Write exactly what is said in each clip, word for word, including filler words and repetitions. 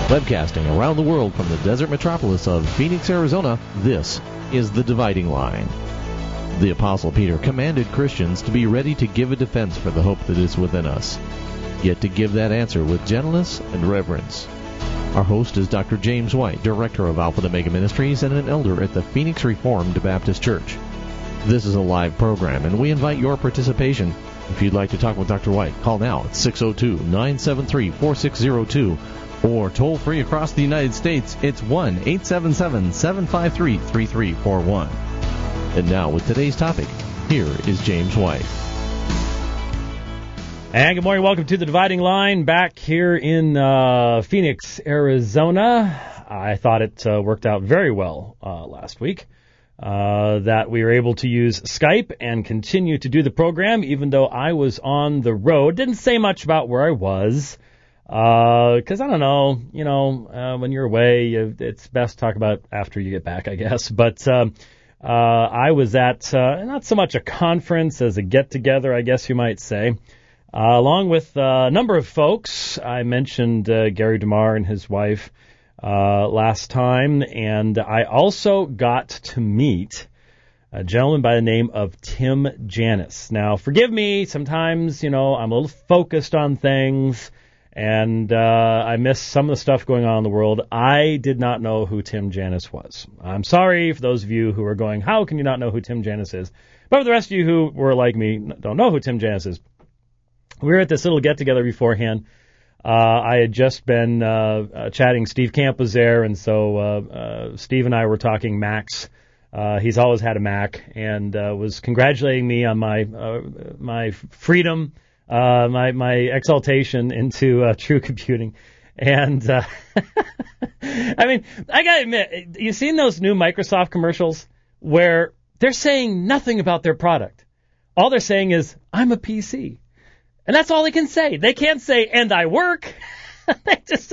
Webcasting around the world from the desert metropolis of Phoenix, Arizona, this is The Dividing Line. The Apostle Peter commanded Christians to be ready to give a defense for the hope that is within us, yet to give that answer with gentleness and reverence. Our host is Doctor James White, Director of Alpha and Omega Ministries and an elder at the Phoenix Reformed Baptist Church. This is a live program, and we invite your participation. If you'd like to talk with Doctor White, call now at six oh two, nine seven three, four six oh two, or toll free across the United States, it's one eight seven seven, seven five three, three three four one. And now with today's topic, here is James White. And good morning, welcome to The Dividing Line, back here in uh, Phoenix, Arizona. I thought it uh, worked out very well uh, last week, uh, that we were able to use Skype and continue to do the program, even though I was on the road. Didn't say much about where I was. Because, uh, I don't know, you know, uh, when you're away, you, it's best to talk about after you get back, I guess. But um, uh, I was at uh, not so much a conference as a get-together, I guess you might say, uh, along with uh, a number of folks. I mentioned uh, Gary DeMar and his wife uh, last time, and I also got to meet a gentleman by the name of Tim Janis. Now, forgive me, sometimes, you know, I'm a little focused on things, and uh, I missed some of the stuff going on in the world. I did not know who Tim Janis was. I'm sorry for those of you who are going, how can you not know who Tim Janis is? But for the rest of you who were like me, don't know who Tim Janis is. We were at this little get-together beforehand. Uh, I had just been uh, uh, chatting. Steve Camp was there, and so uh, uh, Steve and I were talking Macs. Uh, he's always had a Mac, and uh, was congratulating me on my uh, my freedom, Uh, my, my exaltation into, uh, true computing. And, uh, I mean, I gotta admit, you've seen those new Microsoft commercials where they're saying nothing about their product. All they're saying is, I'm a P C. And that's all they can say. They can't say, and I work. They just,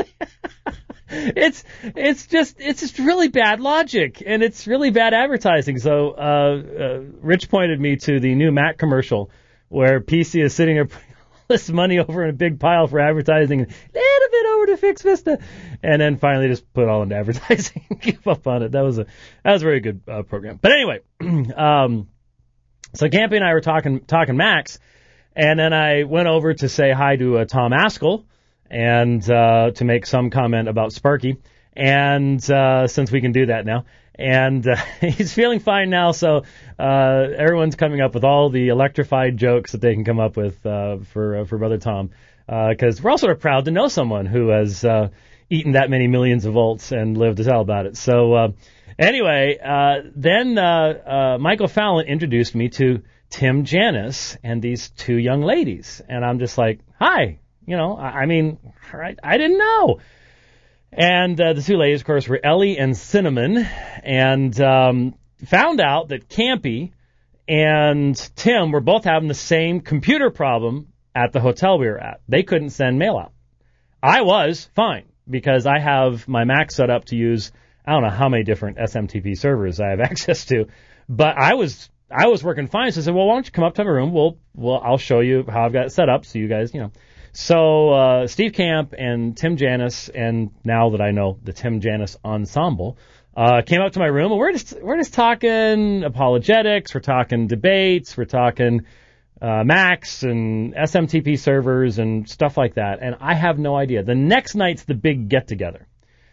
it's, it's just, it's just really bad logic, and it's really bad advertising. So, uh, uh, Rich pointed me to the new Mac commercial, where P C is sitting there putting all this money over in a big pile for advertising, a little bit over to Fix Vista, and then finally just put it all into advertising and give up on it. That was a that was a very good uh, program. But anyway, um, so Campy and I were talking talking Macs, and then I went over to say hi to uh, Tom Askell and uh, to make some comment about Sparky, and uh, since we can do that now. And uh, he's feeling fine now, so uh, everyone's coming up with all the electrified jokes that they can come up with uh, for uh, for Brother Tom, because uh, we're all sort of proud to know someone who has uh, eaten that many millions of volts and lived to tell about it. So uh, anyway, uh, then uh, uh, Michael Fallon introduced me to Tim Janis and these two young ladies, and I'm just like, hi, you know, I, I mean, I, I didn't know. And uh, the two ladies, of course, were Ellie and Cinnamon, and um, found out that Campy and Tim were both having the same computer problem at the hotel we were at. They couldn't send mail out. I was fine, because I have my Mac set up to use, I don't know how many different S M T P servers I have access to, but I was I was working fine. So I said, well, why don't you come up to my room? We'll, we'll I'll show you how I've got it set up, so you guys, you know. So uh, Steve Camp and Tim Janis, and now that I know the Tim Janis Ensemble, uh, came up to my room, and we're just we're just talking apologetics, we're talking debates, we're talking uh, Macs and S M T P servers and stuff like that. And I have no idea. The next night's the big get together,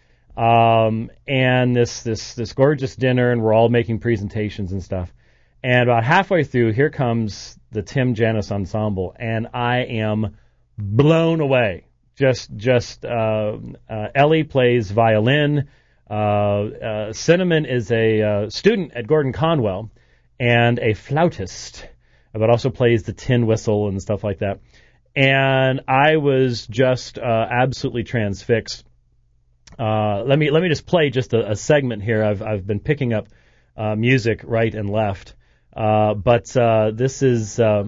um, and this this this gorgeous dinner, and we're all making presentations and stuff. And about halfway through, here comes the Tim Janis Ensemble, and I am blown away. Just, just, uh, uh, Ellie plays violin. Uh, uh, Cinnamon is a, uh, student at Gordon Conwell and a flautist, but also plays the tin whistle and stuff like that. And I was just, uh, absolutely transfixed. Uh, let me, let me just play just a, a segment here. I've, I've been picking up, uh, music right and left. Uh, but, uh, this is, uh,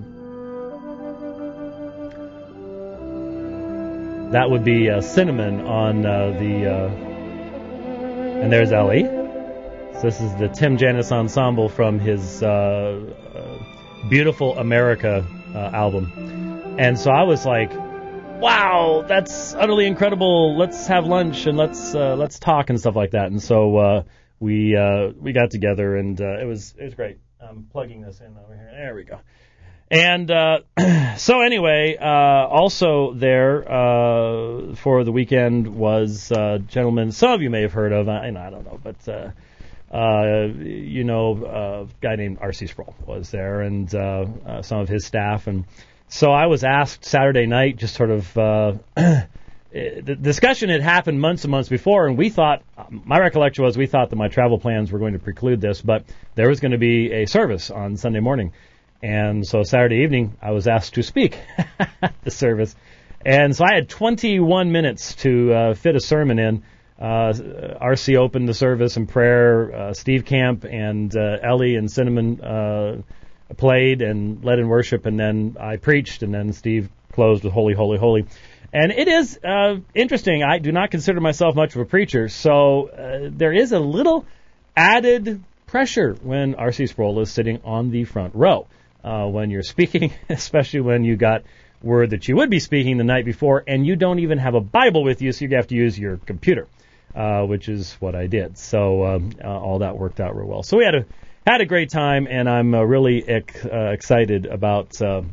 that would be uh, Cinnamon on uh, the, uh, and there's Ellie. So this is the Tim Janis Ensemble from his uh, uh, Beautiful America uh, album. And so I was like, wow, that's utterly incredible. Let's have lunch and let's uh, let's talk and stuff like that. And so uh, we uh, we got together, and uh, it was it was great. I'm plugging this in over here. There we go. And uh, so anyway, uh, also there uh, for the weekend was a gentleman some of you may have heard of. I, I don't know, but uh, uh, you know, a guy named R C Sproul was there, and uh, uh, some of his staff. And so I was asked Saturday night, just sort of uh, the discussion had happened months and months before, and we thought, my recollection was we thought that my travel plans were going to preclude this, but there was going to be a service on Sunday morning. And so Saturday evening, I was asked to speak at the service. And so I had twenty-one minutes to uh, fit a sermon in. Uh, R C opened the service in prayer. Uh, Steve Camp and uh, Ellie and Cinnamon uh, played and led in worship. And then I preached. And then Steve closed with Holy, Holy, Holy. And it is uh, interesting. I do not consider myself much of a preacher. So uh, there is a little added pressure when R C Sproul is sitting on the front row. Uh, when you're speaking, especially when you got word that you would be speaking the night before and you don't even have a Bible with you, so you have to use your computer, uh, which is what I did. So um, uh, all that worked out real well. So we had a had a great time, and I'm uh, really ec- uh, excited about uh,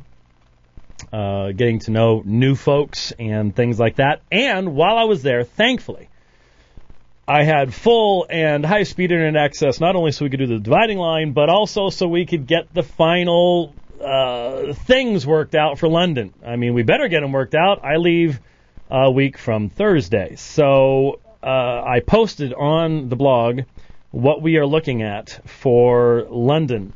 uh, getting to know new folks and things like that. And while I was there, thankfully, I had full and high-speed internet access, not only so we could do the dividing line, but also so we could get the final uh, things worked out for London. I mean, we better get them worked out. I leave a week from Thursday. So uh, I posted on the blog what we are looking at for London.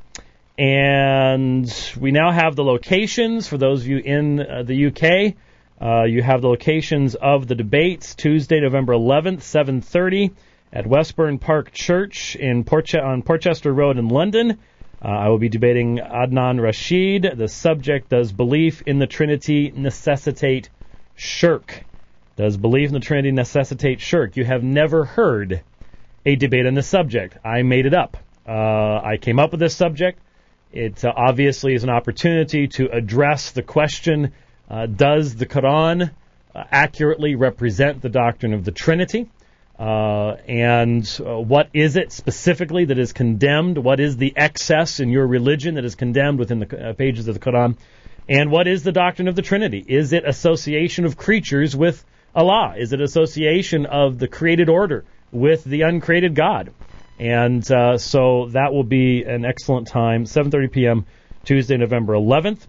And we now have the locations for those of you in uh, the U K. Uh, you have the locations of the debates, Tuesday, November eleventh, seven thirty at Westbourne Park Church in Port- on Portchester Road in London. Uh, I will be debating Adnan Rashid. The subject, does belief in the Trinity necessitate shirk? Does belief in the Trinity necessitate shirk? You have never heard a debate on this subject. I made it up. Uh, I came up with this subject. It uh, obviously is an opportunity to address the question, Uh, does the Quran uh, accurately represent the doctrine of the Trinity? Uh, and uh, what is it specifically that is condemned? What is the excess in your religion that is condemned within the uh, pages of the Quran? And what is the doctrine of the Trinity? Is it association of creatures with Allah? Is it association of the created order with the uncreated God? And uh, so that will be an excellent time, seven thirty p.m., Tuesday, November eleventh.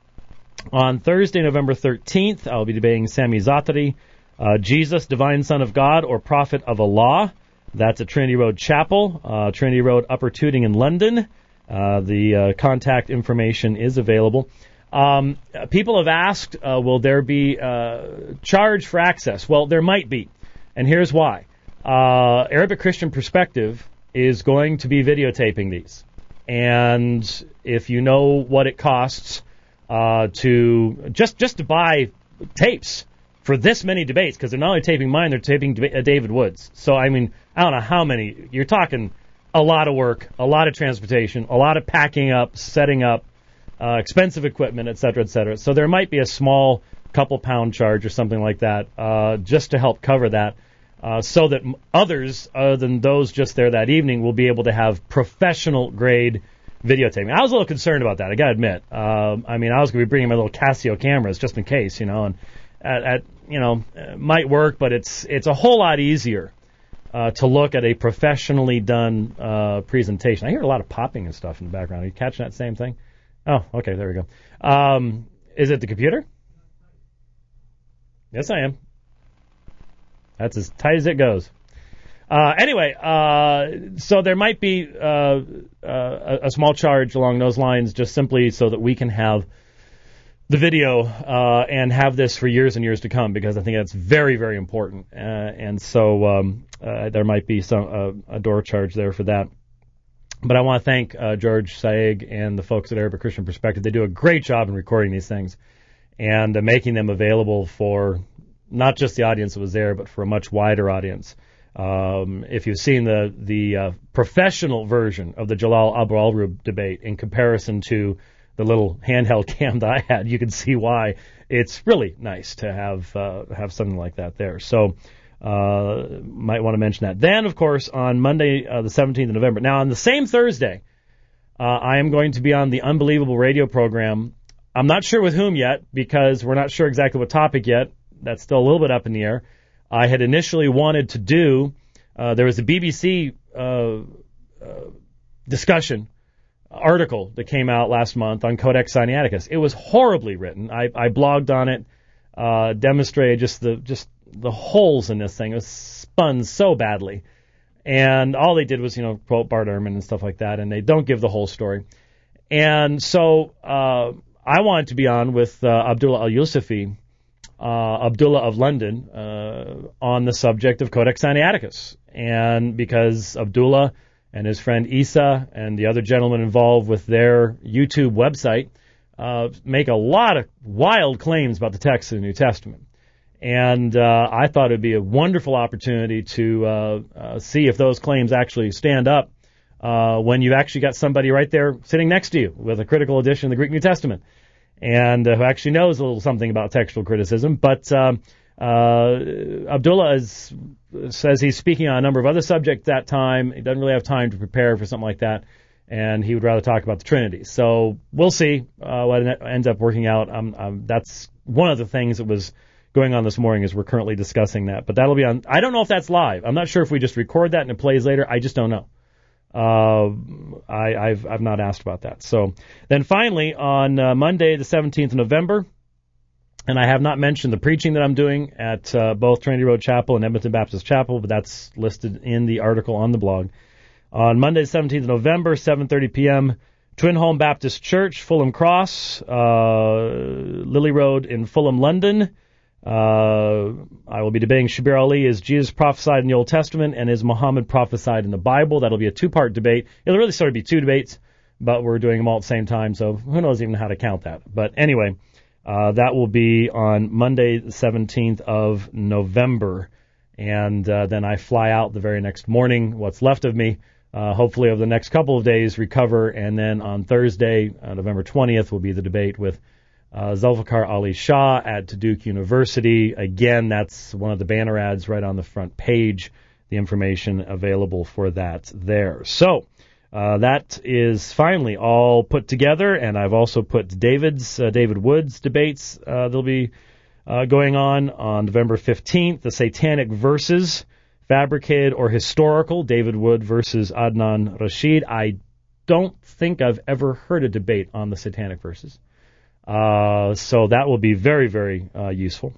On Thursday, November thirteenth, I'll be debating Sami Zaatari, uh, Jesus, Divine Son of God, or Prophet of Allah. That's at Trinity Road Chapel, uh, Trinity Road, Upper Tooting in London. Uh, the uh, contact information is available. Um, people have asked, uh, will there be uh, charge for access? Well, there might be, and here's why. Uh, Arabic Christian Perspective is going to be videotaping these, and if you know what it costs Uh, to just just to buy tapes for this many debates, because they're not only taping mine, they're taping uh, David Wood's. So, I mean, I don't know how many. You're talking a lot of work, a lot of transportation, a lot of packing up, setting up, uh, expensive equipment, et cetera, et cetera. So there might be a small couple pound charge or something like that uh, just to help cover that, uh, so that others, other than those just there that evening, will be able to have professional grade videotaping. I was a little concerned about that, I gotta admit. Um, I mean, I was gonna be bringing my little Casio cameras just in case, you know, and at, at you know, it might work, but it's it's a whole lot easier uh, to look at a professionally done uh, presentation. I hear a lot of popping and stuff in the background. Are you catching that same thing? Oh, okay, there we go. Um, is it the computer? Yes, I am. That's as tight as it goes. Uh, anyway, uh, so there might be uh, uh, a small charge along those lines, just simply so that we can have the video uh, and have this for years and years to come, because I think that's very, very important. Uh, and so um, uh, there might be some uh, a door charge there for that. But I want to thank uh, George Saig and the folks at Arabic Christian Perspective. They do a great job in recording these things and uh, making them available for not just the audience that was there, but for a much wider audience. Um, if you've seen the the uh, professional version of the Jalal Abu al-Rub debate in comparison to the little handheld cam that I had, you can see why it's really nice to have uh, have something like that there. So uh, might want to mention that. Then, of course, on Monday, uh, the seventeenth of November. Now, on the same Thursday, uh, I am going to be on the Unbelievable radio program. I'm not sure with whom yet because we're not sure exactly what topic yet. That's still a little bit up in the air. I had initially wanted to do, uh, there was a B B C uh, uh, discussion article that came out last month on Codex Sinaiticus. It was horribly written. I, I blogged on it, uh, demonstrated just the just the holes in this thing. It was spun so badly. And all they did was, you know, quote Bart Ehrman and stuff like that, and they don't give the whole story. And so uh, I wanted to be on with uh, Abdullah al-Yusufi, uh, Abdullah of London, uh, on the subject of Codex Sinaiticus. And because Abdullah and his friend Isa and the other gentlemen involved with their YouTube website uh, make a lot of wild claims about the text of the New Testament. And uh, I thought it would be a wonderful opportunity to uh, uh, see if those claims actually stand up uh, when you've actually got somebody right there sitting next to you with a critical edition of the Greek New Testament and uh, who actually knows a little something about textual criticism. But um, uh, Abdullah is, says he's speaking on a number of other subjects that time. He doesn't really have time to prepare for something like that, and he would rather talk about the Trinity. So we'll see uh, what ends up working out. Um, um, that's one of the things that was going on this morning is we're currently discussing that. But that'll be on, I don't know if that's live. I'm not sure if we just record that and it plays later. I just don't know. Uh, I, I've, I've not asked about that. So then finally on uh, Monday, the seventeenth of November, and I have not mentioned the preaching that I'm doing at uh, both Trinity Road Chapel and Edmonton Baptist Chapel, but that's listed in the article on the blog. On Monday, the seventeenth of November, seven thirty p.m., Twin Home Baptist Church, Fulham Cross, uh, Lily Road in Fulham, London. Uh, I will be debating Shabir Ali, is Jesus prophesied in the Old Testament and is Muhammad prophesied in the Bible? That'll be a two-part debate. It'll really sort of be two debates, but we're doing them all at the same time, so who knows even how to count that. But anyway, uh, that will be on Monday, the seventeenth of November, and uh, then I fly out the very next morning, what's left of me, uh, hopefully over the next couple of days, recover, and then on Thursday, uh, November twentieth, will be the debate with Uh, Zulfikar Ali Shah at Duke University. Again, that's one of the banner ads right on the front page. The information available for that there. So uh, that is finally all put together, and I've also put David's, uh, David Wood's debates. Uh, they'll be uh, going on on November fifteenth. The Satanic Verses, Fabricated or Historical, David Wood versus Adnan Rashid. I don't think I've ever heard a debate on the Satanic Verses. Uh, so that will be very, very uh, useful.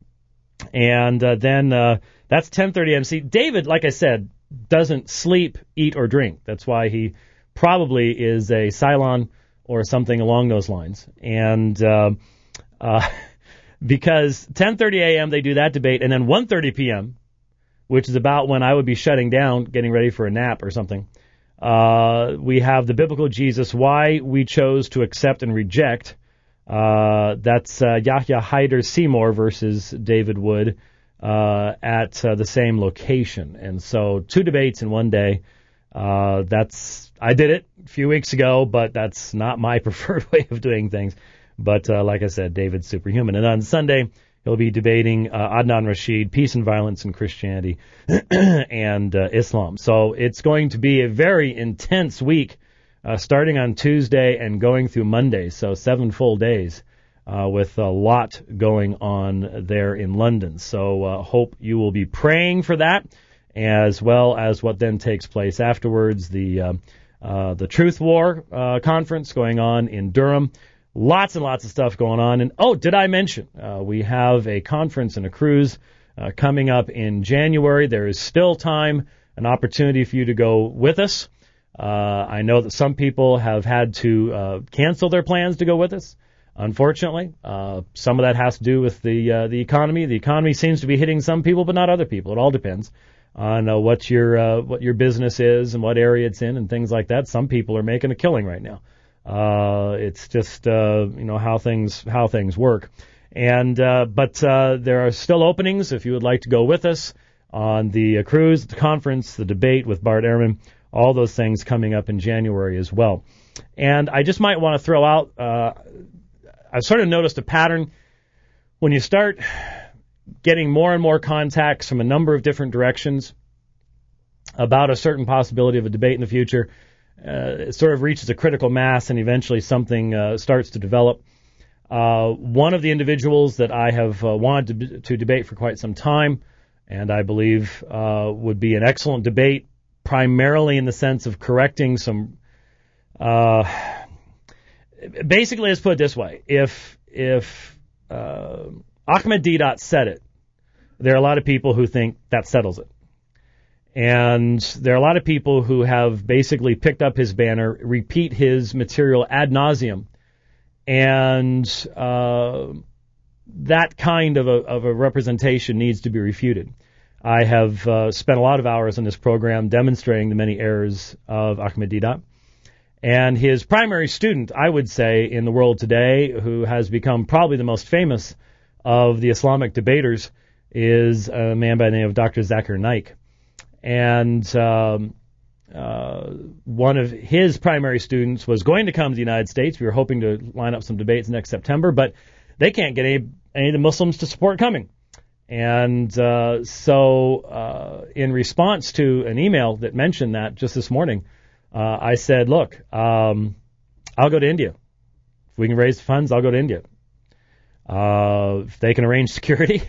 And uh, then uh, that's ten thirty a.m. See, David, like I said, doesn't sleep, eat, or drink. That's why he probably is a Cylon or something along those lines. And uh, uh, because ten thirty a.m. they do that debate, and then one thirty p.m., which is about when I would be shutting down, getting ready for a nap or something, uh, we have the Biblical Jesus, Why We Chose to Accept and Reject. Uh, that's uh, Yahya Hyder Seymour versus David Wood uh, at uh, the same location. And so two debates in one day. Uh, that's I did it a few weeks ago, but that's not my preferred way of doing things. But uh, like I said, David's superhuman. And on Sunday, he'll be debating uh, Adnan Rashid, Peace and Violence in Christianity and uh, Islam. So it's going to be a very intense week. Uh, starting on Tuesday and going through Monday, so seven full days uh, with a lot going on there in London. So uh, hope you will be praying for that, as well as what then takes place afterwards, the uh, uh, the Truth War uh, conference going on in Durham. Lots and lots of stuff going on. And, oh, did I mention, uh, we have a conference and a cruise uh, coming up in January. There is still time, an opportunity for you to go with us. Uh, I know that some people have had to uh, cancel their plans to go with us, unfortunately. Uh, some of that has to do with the uh, the economy. The economy seems to be hitting some people, but not other people. It all depends on uh, what your uh, what your business is and what area it's in and things like that. Some people are making a killing right now. Uh, it's just uh, you know how things how things work. And uh, but uh, there are still openings if you would like to go with us on the uh, cruise, the conference, the debate with Bart Ehrman. All those things coming up in January as well. And I just might want to throw out, uh, I've sort of noticed a pattern when you start getting more and more contacts from a number of different directions about a certain possibility of a debate in the future. Uh, it sort of reaches a critical mass and eventually something uh, starts to develop. Uh, one of the individuals that I have uh, wanted to, to debate for quite some time, and I believe uh, would be an excellent debate, primarily in the sense of correcting some... Uh, basically, let's put it this way. If, if uh, Ahmadinejad said it, there are a lot of people who think that settles it. And there are a lot of people who have basically picked up his banner, repeat his material ad nauseum, and uh, that kind of a, of a representation needs to be refuted. I have uh, spent a lot of hours on this program demonstrating the many errors of Ahmadinejad. And his primary student, I would say, in the world today, who has become probably the most famous of the Islamic debaters, is a man by the name of Doctor Zakir Naik. And um, uh, one of his primary students was going to come to the United States. We were hoping to line up some debates next September, but they can't get any, any of the Muslims to support coming. And uh, so uh, in response to an email that mentioned that just this morning, uh, I said, look, um, I'll go to India. If we can raise funds, I'll go to India. Uh, if they can arrange security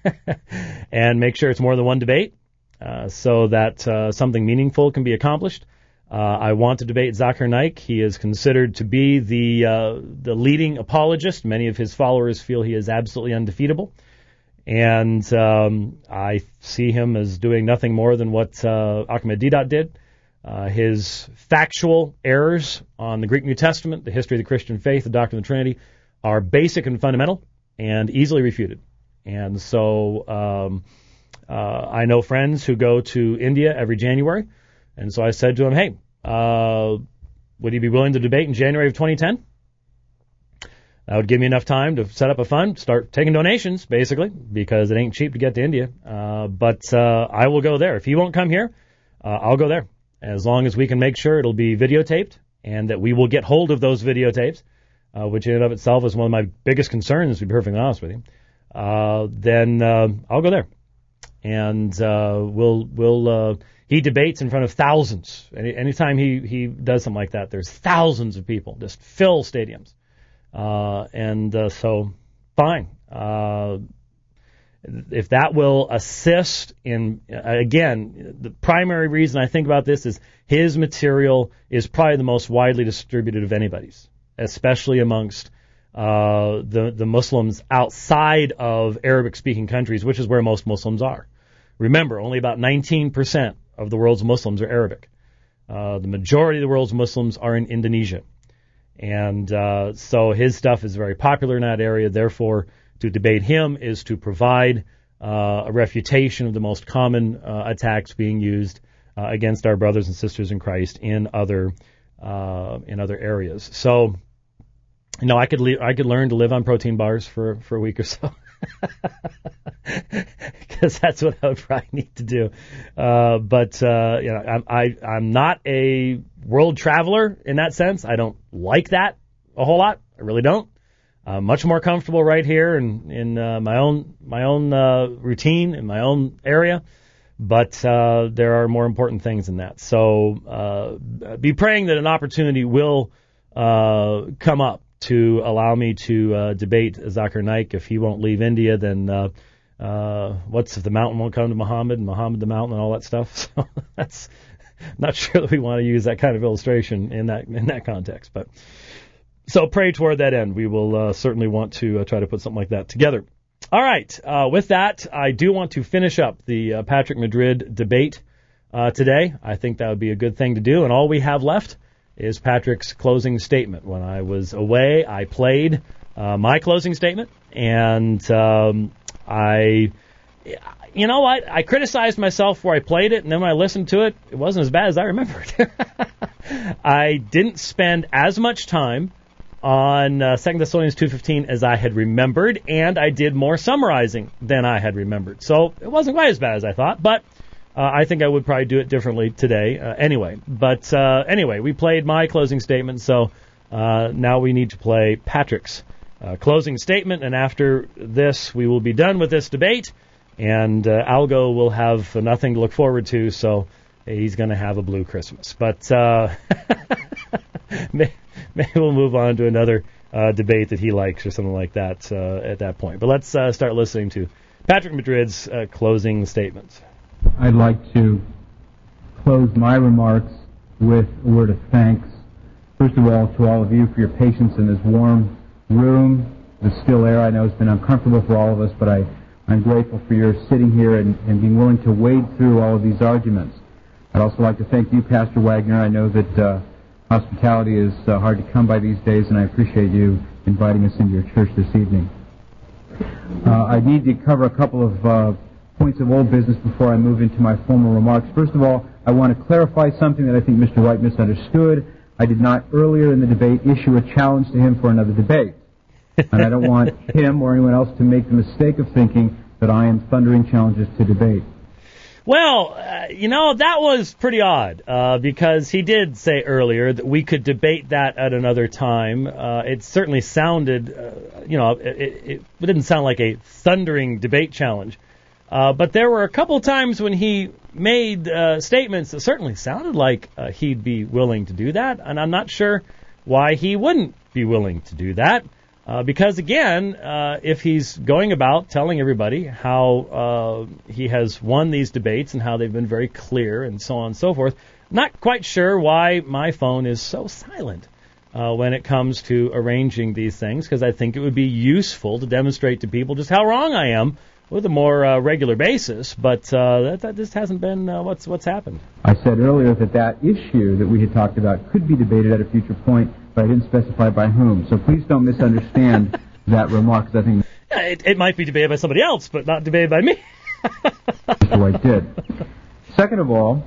and make sure it's more than one debate, Uh, so that uh, something meaningful can be accomplished. Uh, I want to debate Zakir Naik. He is considered to be the uh, the leading apologist. Many of his followers feel he is absolutely undefeatable. And um, I see him as doing nothing more than what uh, Ahmadinejad did. Uh, his factual errors on the Greek New Testament, the history of the Christian faith, the doctrine of the Trinity, are basic and fundamental and easily refuted. And so... Um, Uh, I know friends who go to India every January, and so I said to him, hey, uh, would you be willing to debate in January of twenty ten? That would give me enough time to set up a fund, start taking donations, basically, because it ain't cheap to get to India. Uh, but uh, I will go there. If he won't come here, uh, I'll go there, as long as we can make sure it'll be videotaped and that we will get hold of those videotapes, uh, which in and of itself is one of my biggest concerns, to be perfectly honest with you. Uh, then uh, I'll go there. And uh, we'll we'll uh, he debates in front of thousands. Any anytime he, he does something like that, there's thousands of people just fill stadiums. Uh, and uh, so, fine. Uh, if that will assist in, again, the primary reason I think about this is his material is probably the most widely distributed of anybody's, especially amongst uh, the the Muslims outside of Arabic-speaking countries, which is where most Muslims are. Remember, only about nineteen percent of the world's Muslims are Arabic. Uh, the majority of the world's Muslims are in Indonesia. And uh, so his stuff is very popular in that area. Therefore, to debate him is to provide uh, a refutation of the most common uh, attacks being used uh, against our brothers and sisters in Christ in other uh, in other areas. So, you know, I could le- I could learn to live on protein bars for, for a week or so. Because that's what I would probably need to do. Uh, but, uh, you know, I'm, I, I'm not a world traveler in that sense. I don't like that a whole lot. I really don't. I'm much more comfortable right here in, in uh, my own, my own uh, routine, in my own area. But uh, there are more important things than that. So uh, be praying that an opportunity will uh, come up to allow me to uh, debate Zakir Naik. If he won't leave India, then uh, uh, what's if the mountain won't come to Muhammad, and Muhammad the mountain, and all that stuff. So that's not sure that we want to use that kind of illustration in that in that context. But so pray toward that end. We will uh, certainly want to uh, try to put something like that together. All right. Uh, with that, I do want to finish up the uh, Patrick Madrid debate uh, today. I think that would be a good thing to do. And all we have left is Patrick's closing statement. When I was away, I played uh, my closing statement, and um, I, you know what, I criticized myself where I played it, and then when I listened to it, it wasn't as bad as I remembered. I didn't spend as much time on uh, Second Thessalonians two fifteen as I had remembered, and I did more summarizing than I had remembered. So it wasn't quite as bad as I thought, but Uh, I think I would probably do it differently today. Uh, anyway, but uh, anyway, we played my closing statement, so uh, now we need to play Patrick's uh, closing statement, and after this, we will be done with this debate, and uh, Algo will have nothing to look forward to, so he's going to have a blue Christmas. But uh, maybe we'll move on to another uh, debate that he likes or something like that uh, at that point. But let's uh, start listening to Patrick Madrid's uh, closing statements. I'd like to close my remarks with a word of thanks. First of all, to all of you for your patience in this warm room, the still air. I know it's been uncomfortable for all of us, but I, I'm grateful for your sitting here and, and being willing to wade through all of these arguments. I'd also like to thank you, Pastor Wagner. I know that uh, hospitality is uh, hard to come by these days, and I appreciate you inviting us into your church this evening. Uh, I need to cover a couple of uh, points of old business before I move into my formal remarks. First of all, I want to clarify something that I think Mister White misunderstood. I did not earlier in the debate issue a challenge to him for another debate. And I don't want him or anyone else to make the mistake of thinking that I am thundering challenges to debate. Well, uh, you know, that was pretty odd, uh, because he did say earlier that we could debate that at another time. Uh, it certainly sounded, uh, you know, it, it, it didn't sound like a thundering debate challenge. Uh, but there were a couple times when he made uh, statements that certainly sounded like uh, he'd be willing to do that, and I'm not sure why he wouldn't be willing to do that. Uh, because, again, uh, if he's going about telling everybody how uh, he has won these debates and how they've been very clear and so on and so forth, I'm not quite sure why my phone is so silent uh, when it comes to arranging these things, because I think it would be useful to demonstrate to people just how wrong I am with a more uh, regular basis, but uh, that, that just hasn't been uh, what's what's happened. I said earlier that that issue that we had talked about could be debated at a future point, but I didn't specify by whom. So please don't misunderstand that remark, because I think yeah, it, it might be debated by somebody else, but not debated by me. Mister White did. Second of all,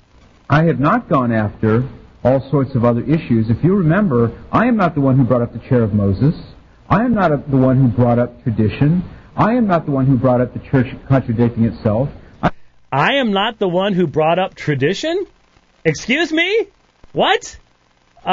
I have not gone after all sorts of other issues. If you remember, I am not the one who brought up the chair of Moses. I am not a, the one who brought up tradition. I am not the one who brought up the church contradicting itself. I, I am not the one who brought up tradition? Excuse me? What? Uh,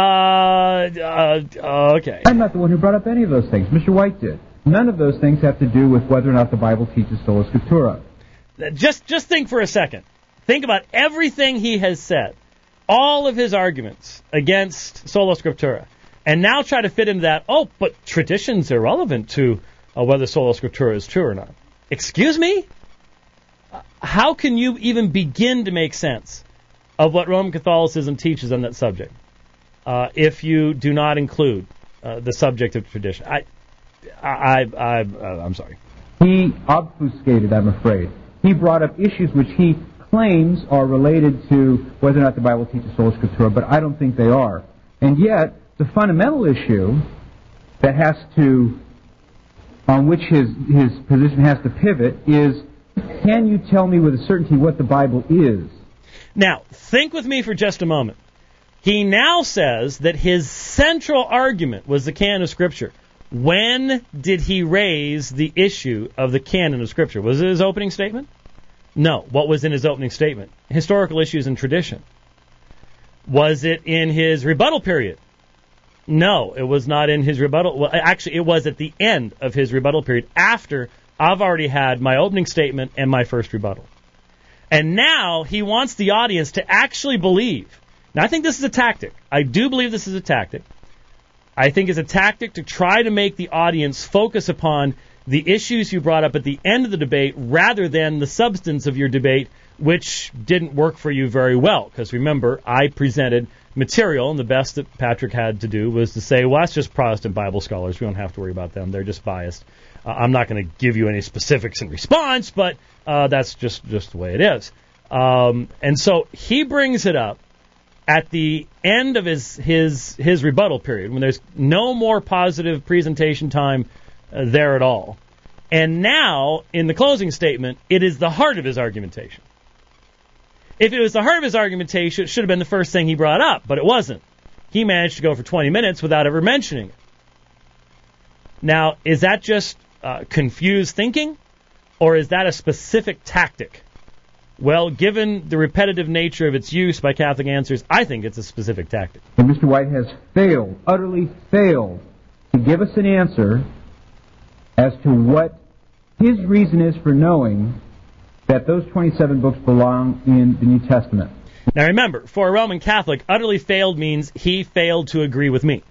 uh, okay. I'm not the one who brought up any of those things. Mister White did. None of those things have to do with whether or not the Bible teaches sola scriptura. Just, just think for a second. Think about everything he has said, all of his arguments against sola scriptura, and now try to fit into that, oh, but tradition's irrelevant to Uh, whether sola scriptura is true or not. Excuse me? Uh, how can you even begin to make sense of what Roman Catholicism teaches on that subject uh, if you do not include uh, the subject of tradition? I, I, I, I uh, I'm sorry. He obfuscated, I'm afraid. He brought up issues which he claims are related to whether or not the Bible teaches sola scriptura, but I don't think they are. And yet, the fundamental issue that has to on which his, his position has to pivot is, can you tell me with a certainty what the Bible is? Now, think with me for just a moment. He now says that his central argument was the canon of Scripture. When did he raise the issue of the canon of Scripture? Was it his opening statement? No. What was in his opening statement? Historical issues and tradition. Was it in his rebuttal period? No, it was not in his rebuttal. Well, actually, it was at the end of his rebuttal period, after I've already had my opening statement and my first rebuttal. And now he wants the audience to actually believe. Now, I think this is a tactic. I do believe this is a tactic. I think it's a tactic to try to make the audience focus upon the issues you brought up at the end of the debate rather than the substance of your debate, which didn't work for you very well. Because remember, I presented material, and the best that Patrick had to do was to say, well, that's just Protestant Bible scholars. We don't have to worry about them. They're just biased. Uh, I'm not going to give you any specifics in response, but uh, that's just, just the way it is. Um, and so he brings it up at the end of his, his, his rebuttal period, when there's no more positive presentation time uh, there at all. And now, in the closing statement, it is the heart of his argumentation. If it was the heart of his argumentation, it should have been the first thing he brought up, but it wasn't. He managed to go for twenty minutes without ever mentioning it. Now, is that just uh, confused thinking, or is that a specific tactic Well, given the repetitive nature of its use by Catholic Answers, I think it's a specific tactic. And Mister White has failed, utterly failed, to give us an answer as to what his reason is for knowing that those twenty-seven books belong in the New Testament. Now remember, for a Roman Catholic, utterly failed means he failed to agree with me.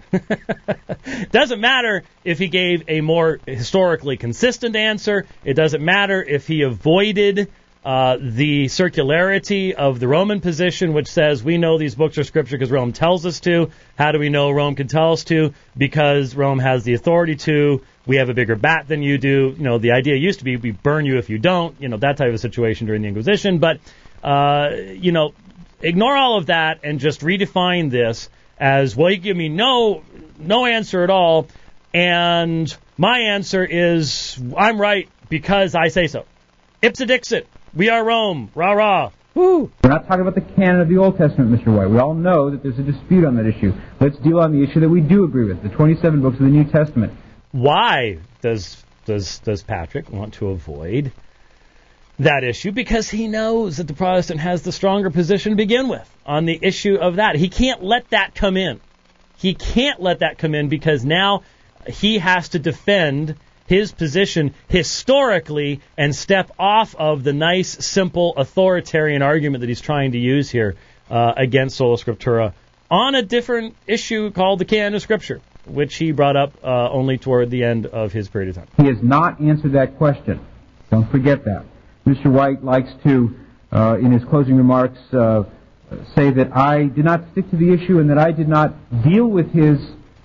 Doesn't matter if he gave a more historically consistent answer. It doesn't matter if he avoided uh, the circularity of the Roman position, which says we know these books are Scripture because Rome tells us to. How do we know Rome can tell us to? Because Rome has the authority to. We have a bigger bat than you do. You know, the idea used to be we burn you if you don't. You know, that type of situation during the Inquisition. But, uh, you know, ignore all of that and just redefine this as, well, you give me no no answer at all, and my answer is I'm right because I say so. Ipsa dixit. We are Rome. Rah, rah. Woo. We're not talking about the canon of the Old Testament, Mister White. We all know that there's a dispute on that issue. Let's deal on the issue that we do agree with, the twenty-seven books of the New Testament. Why does does does Patrick want to avoid that issue? Because he knows that the Protestant has the stronger position to begin with on the issue of that. He can't let that come in. He can't let that come in because now he has to defend his position historically and step off of the nice, simple, authoritarian argument that he's trying to use here uh, against Sola Scriptura on a different issue called the canon of Scripture, which he brought up uh, only toward the end of his period of time. He has not answered that question. Don't forget that. Mister White likes to, uh, in his closing remarks, uh, say that I did not stick to the issue and that I did not deal with his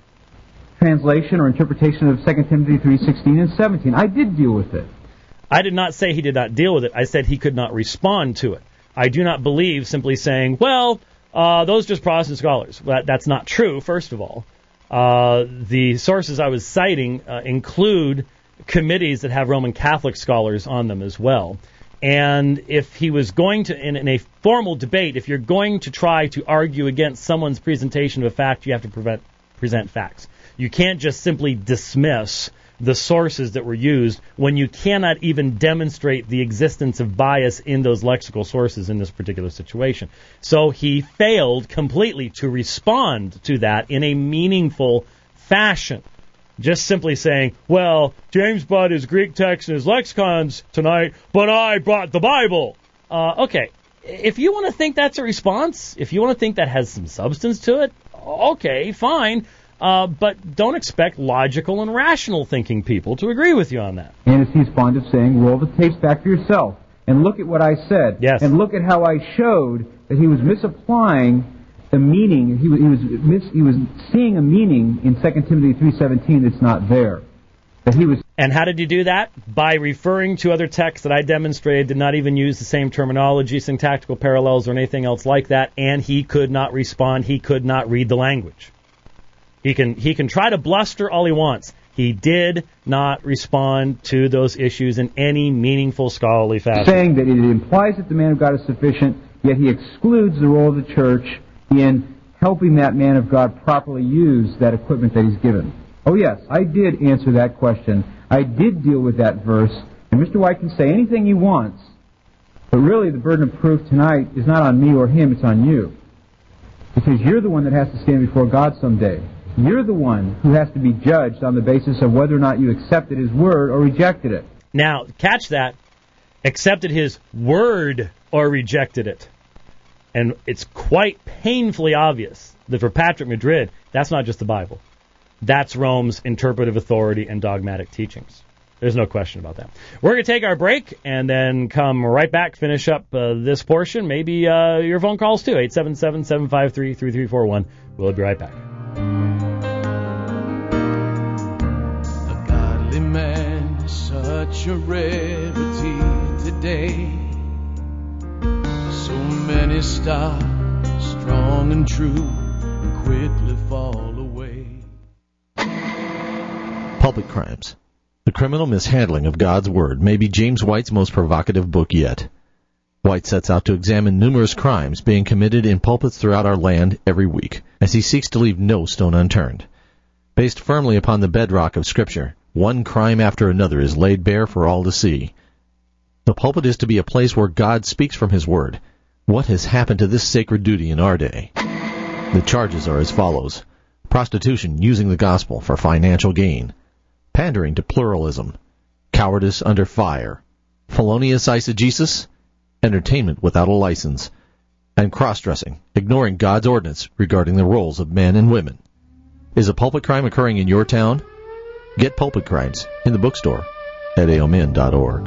translation or interpretation of Second Timothy three sixteen and seventeen. I did deal with it. I did not say he did not deal with it. I said he could not respond to it. I do not believe simply saying, well, uh, those are just Protestant scholars. That, that's not true, first of all. Uh, the sources I was citing uh, include committees that have Roman Catholic scholars on them as well. And if he was going to, in, in a formal debate, if you're going to try to argue against someone's presentation of a fact, you have to prevent, present facts. You can't just simply dismiss the sources that were used when you cannot even demonstrate the existence of bias in those lexical sources in this particular situation. So he failed completely to respond to that in a meaningful fashion. Just simply saying, well, James brought his Greek text and his lexicons tonight, but I brought the Bible. Uh, okay, if you want to think that's a response, if you want to think that has some substance to it, okay, fine. Uh, but don't expect logical and rational thinking people to agree with you on that. And as he's fond of saying, roll the tapes back for yourself and look at what I said. Yes. And look at how I showed that he was misapplying the meaning. He was, he was, mis, he was seeing a meaning in Second Timothy three seventeen that's not there. That he was. And how did he do that? By referring to other texts that I demonstrated did not even use the same terminology, syntactical parallels, or anything else like that, and he could not respond. He could not read the language. He can he can try to bluster all he wants. He did not respond to those issues in any meaningful scholarly fashion. Saying that it implies that the man of God is sufficient, yet he excludes the role of the church in helping that man of God properly use that equipment that he's given. Oh yes, I did answer that question. I did deal with that verse. And Mister White can say anything he wants, but really the burden of proof tonight is not on me or him, it's on you. Because you're the one that has to stand before God someday. You're the one who has to be judged on the basis of whether or not you accepted his word or rejected it. Now, catch that. Accepted his word or rejected it. And it's quite painfully obvious that for Patrick Madrid, that's not just the Bible. That's Rome's interpretive authority and dogmatic teachings. There's no question about that. We're going to take our break and then come right back, finish up uh, this portion. Maybe uh, your phone calls too, eight seven seven, seven five three, three three four one. We'll be right back. A godly man is such a rarity today. So many start strong and true and quickly fall away. Pulpit Crimes. The Criminal Mishandling of God's Word may be James White's most provocative book yet. White sets out to examine numerous crimes being committed in pulpits throughout our land every week, as he seeks to leave no stone unturned. Based firmly upon the bedrock of Scripture, one crime after another is laid bare for all to see. The pulpit is to be a place where God speaks from His Word. What has happened to this sacred duty in our day? The charges are as follows. Prostitution using the gospel for financial gain. Pandering to pluralism. Cowardice under fire. Felonious eisegesis. Entertainment without a license. And cross-dressing, ignoring God's ordinance regarding the roles of men and women. Is a pulpit crime occurring in your town? Get Pulpit Crimes in the bookstore at a o min dot org.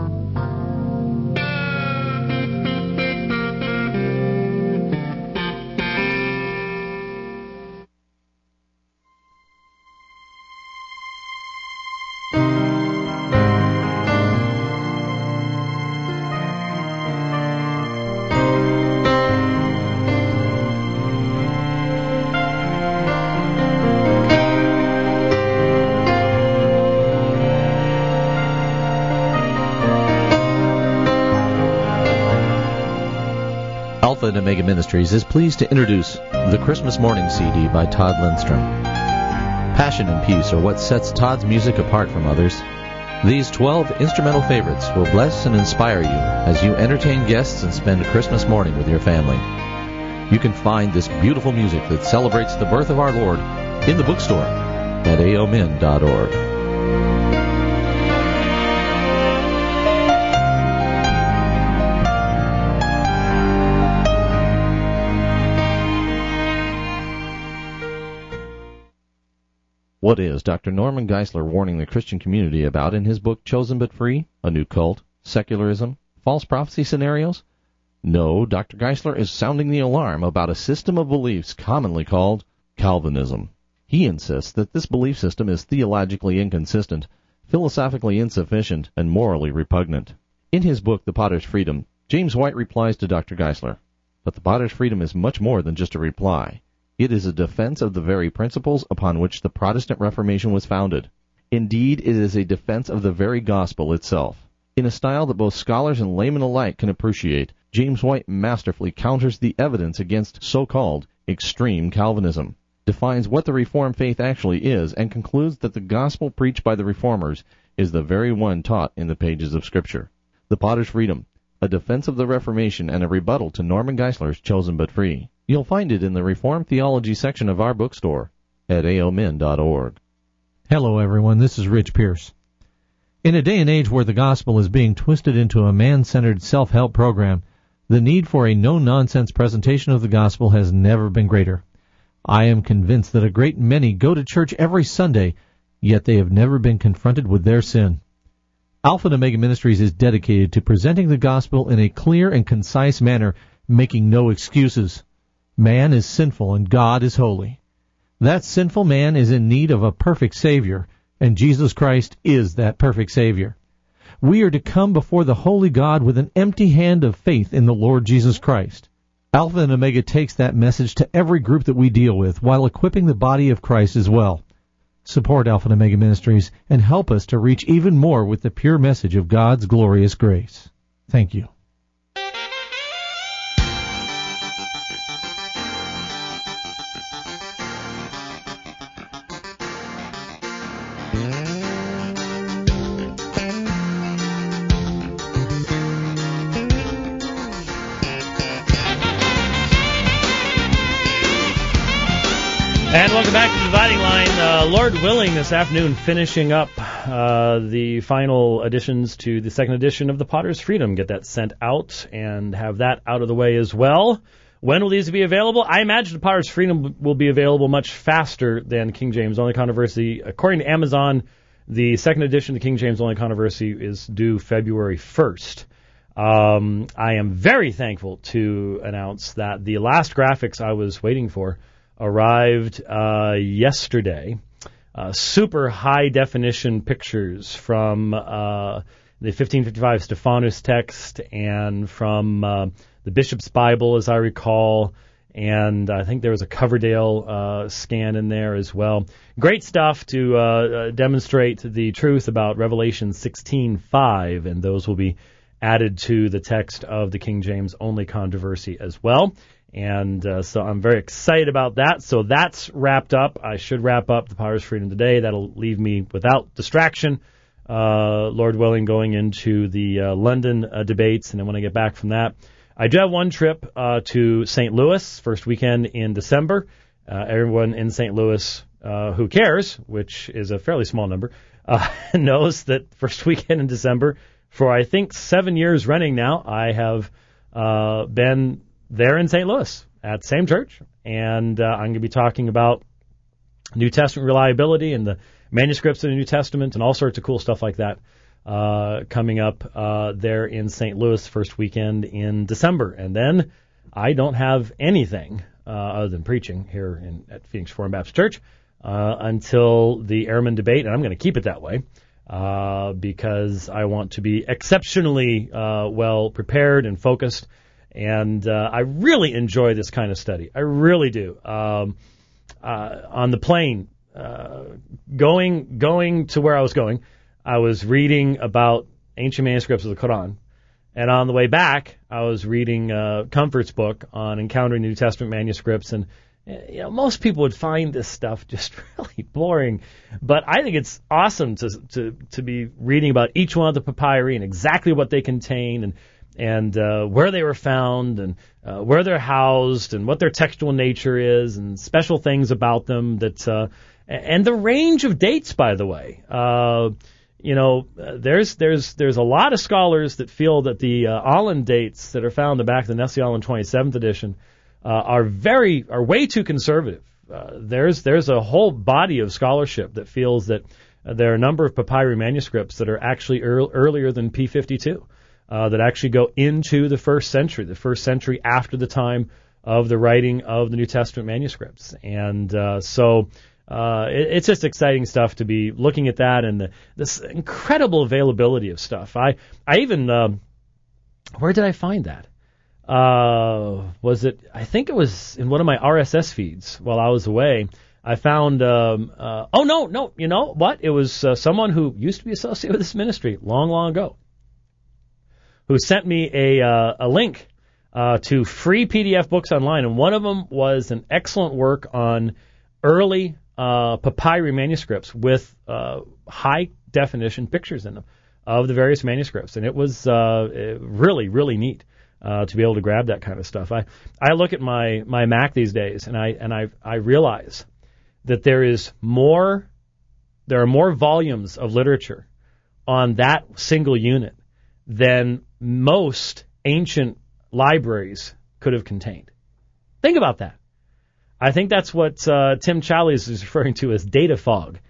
Alpha and Omega Ministries is pleased to introduce the Christmas Morning C D by Todd Lindstrom. Passion and peace are what sets Todd's music apart from others. These twelve instrumental favorites will bless and inspire you as you entertain guests and spend Christmas morning with your family. You can find this beautiful music that celebrates the birth of our Lord in the bookstore at a o min dot org. What is Doctor Norman Geisler warning the Christian community about in his book Chosen But Free? A New Cult, Secularism, False Prophecy Scenarios? No, Doctor Geisler is sounding the alarm about a system of beliefs commonly called Calvinism. He insists that this belief system is theologically inconsistent, philosophically insufficient, and morally repugnant. In his book The Potter's Freedom, James White replies to Doctor Geisler, but the Potter's Freedom is much more than just a reply. It is a defense of the very principles upon which the Protestant Reformation was founded. Indeed, it is a defense of the very gospel itself. In a style that both scholars and laymen alike can appreciate, James White masterfully counters the evidence against so-called extreme Calvinism, defines what the Reformed faith actually is, and concludes that the gospel preached by the Reformers is the very one taught in the pages of Scripture. The Potter's Freedom, a defense of the Reformation and a rebuttal to Norman Geisler's Chosen But Free. You'll find it in the Reformed Theology section of our bookstore at a o min dot org. Hello, everyone. This is Rich Pierce. In a day and age where the gospel is being twisted into a man-centered self-help program, the need for a no-nonsense presentation of the gospel has never been greater. I am convinced that a great many go to church every Sunday, yet they have never been confronted with their sin. Alpha and Omega Ministries is dedicated to presenting the gospel in a clear and concise manner, making no excuses. Man is sinful and God is holy. That sinful man is in need of a perfect Savior, and Jesus Christ is that perfect Savior. We are to come before the holy God with an empty hand of faith in the Lord Jesus Christ. Alpha and Omega takes that message to every group that we deal with while equipping the body of Christ as well. Support Alpha and Omega Ministries and help us to reach even more with the pure message of God's glorious grace. Thank you. And welcome back to the Dividing Line. Uh, Lord willing, this afternoon, finishing up uh, the final additions to the second edition of the Potter's Freedom. Get that sent out and have that out of the way as well. When will these be available? I imagine the Potter's Freedom will be available much faster than King James Only Controversy. According to Amazon, the second edition of King James Only Controversy is due February first. Um, I am very thankful to announce that the last graphics I was waiting for arrived uh, yesterday. Uh, super high-definition pictures from uh, the fifteen fifty-five Stephanus text and from uh, the Bishop's Bible, as I recall, and I think there was a Coverdale uh, scan in there as well. Great stuff to uh, uh, demonstrate the truth about Revelation sixteen five, and those will be added to the text of the King James Only Controversy as well. And uh, so I'm very excited about that. So that's wrapped up. I should wrap up the Potter's Freedom today. That'll leave me without distraction uh, Lord willing, going into the uh, London uh, debates, and then when I get back from that, I do have one trip uh, to Saint Louis, first weekend in December. Uh, everyone in Saint Louis uh, who cares, which is a fairly small number, uh, knows that first weekend in December, for I think seven years running now, I have uh, been there in Saint Louis at the same church, and uh, I'm going to be talking about New Testament reliability and the manuscripts of the New Testament and all sorts of cool stuff like that uh, coming up uh, there in Saint Louis first weekend in December. And then I don't have anything uh, other than preaching here in, at Phoenix Reformed Baptist Church uh, until the Ehrman debate, and I'm going to keep it that way uh, because I want to be exceptionally uh, well prepared and focused. And uh, I really enjoy this kind of study. I really do. Um, uh, on the plane, uh, going going to where I was going, I was reading about ancient manuscripts of the Quran. And on the way back, I was reading uh, Comfort's book on encountering New Testament manuscripts. And you know, most people would find this stuff just really boring. But I think it's awesome to to to be reading about each one of the papyri and exactly what they contain and and uh, where they were found, and uh, where they're housed, and what their textual nature is, and special things about them. That uh, and the range of dates, by the way. Uh, you know, uh, there's there's there's a lot of scholars that feel that the uh, Allen dates that are found in the back of the Nestle Allen twenty-seventh edition uh, are very are way too conservative. Uh, there's there's a whole body of scholarship that feels that uh, there are a number of papyri manuscripts that are actually ear- earlier than P fifty-two. Uh, that actually go into the first century, the first century after the time of the writing of the New Testament manuscripts. And uh, so uh, it, it's just exciting stuff to be looking at that and the, this incredible availability of stuff. I, I even, uh, where did I find that? Uh, was it, I think it was in one of my R S S feeds while I was away. I found, um, uh, oh, no, no, you know what? It was uh, someone who used to be associated with this ministry long, long ago, who sent me a uh, a link uh, to free P D F books online, and one of them was an excellent work on early uh, papyri manuscripts with uh, high definition pictures in them of the various manuscripts, and it was uh, really really neat uh, to be able to grab that kind of stuff. I I look at my my Mac these days, and I and I I realize that there is more there are more volumes of literature on that single unit than most ancient libraries could have contained. Think about that. I think that's what uh, Tim Challies is referring to as data fog.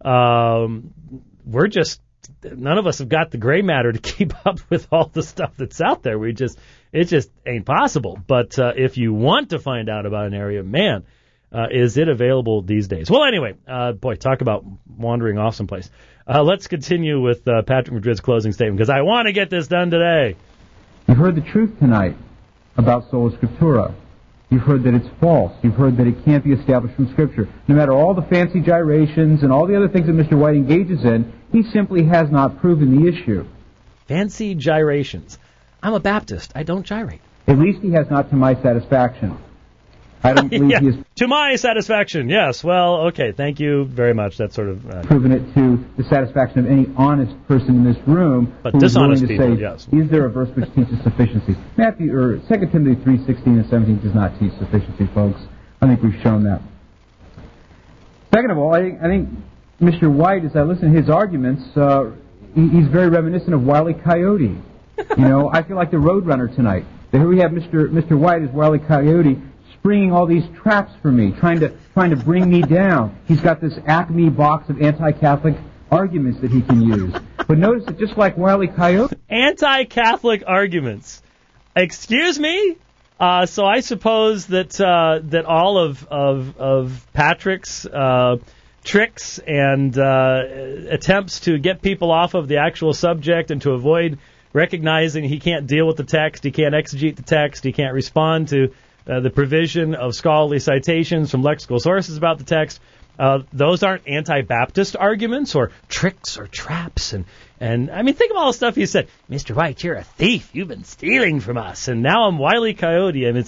Um, we're just, none of us have got the gray matter to keep up with all the stuff that's out there. We just, it just ain't possible. But uh, if you want to find out about an area, man, uh, is it available these days? Well, anyway, uh, boy, talk about wandering off someplace. Uh, let's continue with uh, Patrick Madrid's closing statement, because I want to get this done today. You've heard the truth tonight about Sola Scriptura. You've heard that it's false. You've heard that it can't be established from Scripture. No matter all the fancy gyrations and all the other things that Mister White engages in, he simply has not proven the issue. Fancy gyrations. I'm a Baptist. I don't gyrate. At least he has not to my satisfaction. I don't believe yeah, he has to my satisfaction, yes. Well, okay, thank you very much. That's sort of uh, proven it to the satisfaction of any honest person in this room. But who dishonest is willing to people, say, yes. Is there a verse which teaches sufficiency? Matthew or Second Timothy three sixteen and seventeen does not teach sufficiency, folks. I think we've shown that. Second of all, I think, I think Mister White, as I listen to his arguments, uh, he, he's very reminiscent of Wile E. Coyote. You know, I feel like the Roadrunner tonight. Here we have Mister Mister White as Wile E. Coyote, springing all these traps for me, trying to trying to bring me down. He's got this Acme box of anti-Catholic arguments that he can use. But notice that just like Wile E. Coyote... Anti-Catholic arguments. Excuse me? Uh, so I suppose that uh, that all of, of, of Patrick's uh, tricks and uh, attempts to get people off of the actual subject and to avoid recognizing he can't deal with the text, he can't exegete the text, he can't respond to Uh, the provision of scholarly citations from lexical sources about the text, uh, those aren't anti-Baptist arguments or tricks or traps. And, and I mean, think of all the stuff he said. Mister White, you're a thief. You've been stealing from us. And now I'm Wile E. Coyote. I mean, it's like,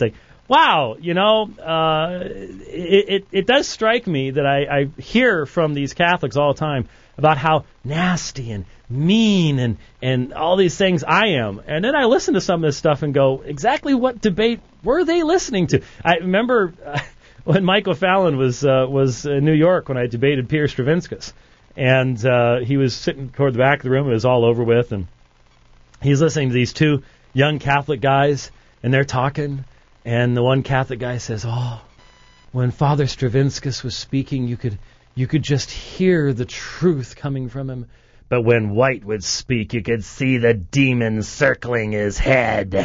wow, you know, uh, it, it, it does strike me that I, I hear from these Catholics all the time about how nasty and mean and, and all these things I am. And then I listen to some of this stuff and go, exactly what debate were they listening to? I remember uh, when Mike O'Fallon was uh, was in New York when I debated Pierre Stravinskas. And uh, he was sitting toward the back of the room. It was all over with. And he's listening to these two young Catholic guys, and they're talking. And the one Catholic guy says, oh, when Father Stravinskas was speaking, you could you could just hear the truth coming from him. But when White would speak, you could see the demon circling his head.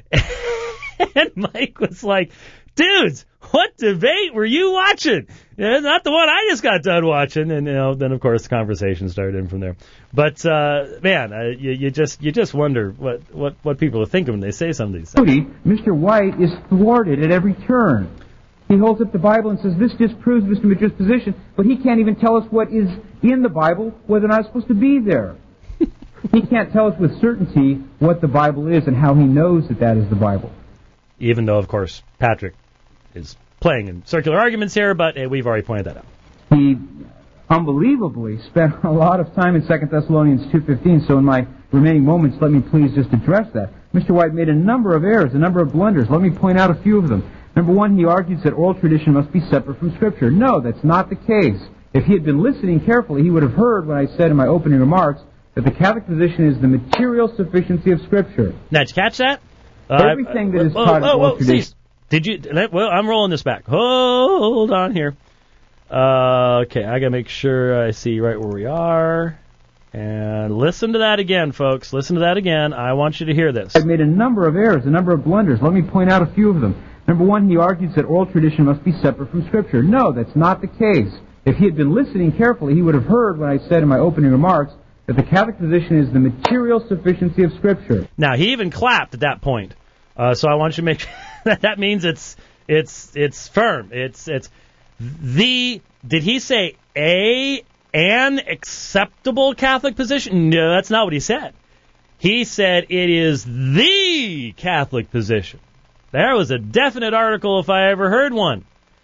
And Mike was like, dudes, what debate were you watching? Yeah, not the one I just got done watching. And, you know, then, of course, the conversation started in from there. But, uh, man, uh, you, you just you just wonder what, what, what people are thinking when they say some of these things. Mister White is thwarted at every turn. He holds up the Bible and says, this disproves Mister Madrid's position, but he can't even tell us what is in the Bible, whether or not it's supposed to be there. He can't tell us with certainty what the Bible is and how he knows that that is the Bible. Even though, of course, Patrick is playing in circular arguments here, but uh, we've already pointed that out. He unbelievably spent a lot of time in Second Thessalonians two fifteen, so in my remaining moments, let me please just address that. Mister White made a number of errors, a number of blunders. Let me point out a few of them. Number one, he argues that oral tradition must be separate from Scripture. No, that's not the case. If he had been listening carefully, he would have heard when I said in my opening remarks that the Catholic position is the material sufficiency of Scripture. Now, did you catch that? Everything uh, that is uh, taught in oh, oral oh, tradition... Cease. Did you? Well, I'm rolling this back. Hold on here. Uh, okay, I gotta make sure I see right where we are. And listen to that again, folks. Listen to that again. I want you to hear this. I've made a number of errors, a number of blunders. Let me point out a few of them. Number one, he argues that oral tradition must be separate from Scripture. No, that's not the case. If he had been listening carefully, he would have heard when I said in my opening remarks that the Catholic position is the material sufficiency of Scripture. Now, he even clapped at that point. Uh, so I want you to make that that means it's it's it's firm. It's it's the did he say a an acceptable Catholic position? No, that's not what he said. He said it is the Catholic position. There was a definite article if I ever heard one.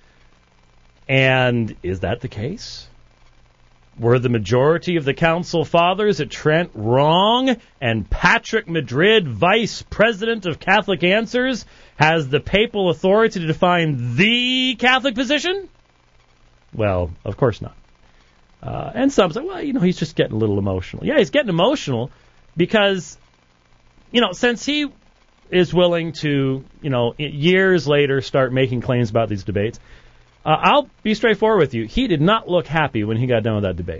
And is that the case? Were the majority of the Council Fathers at Trent wrong, and Patrick Madrid, Vice President of Catholic Answers, has the papal authority to define the Catholic position? Well, of course not. Uh, and some say, well, you know, he's just getting a little emotional. Yeah, he's getting emotional because, you know, since he is willing to, you know, years later start making claims about these debates, Uh, I'll be straightforward with you. He did not look happy when he got done with that debate.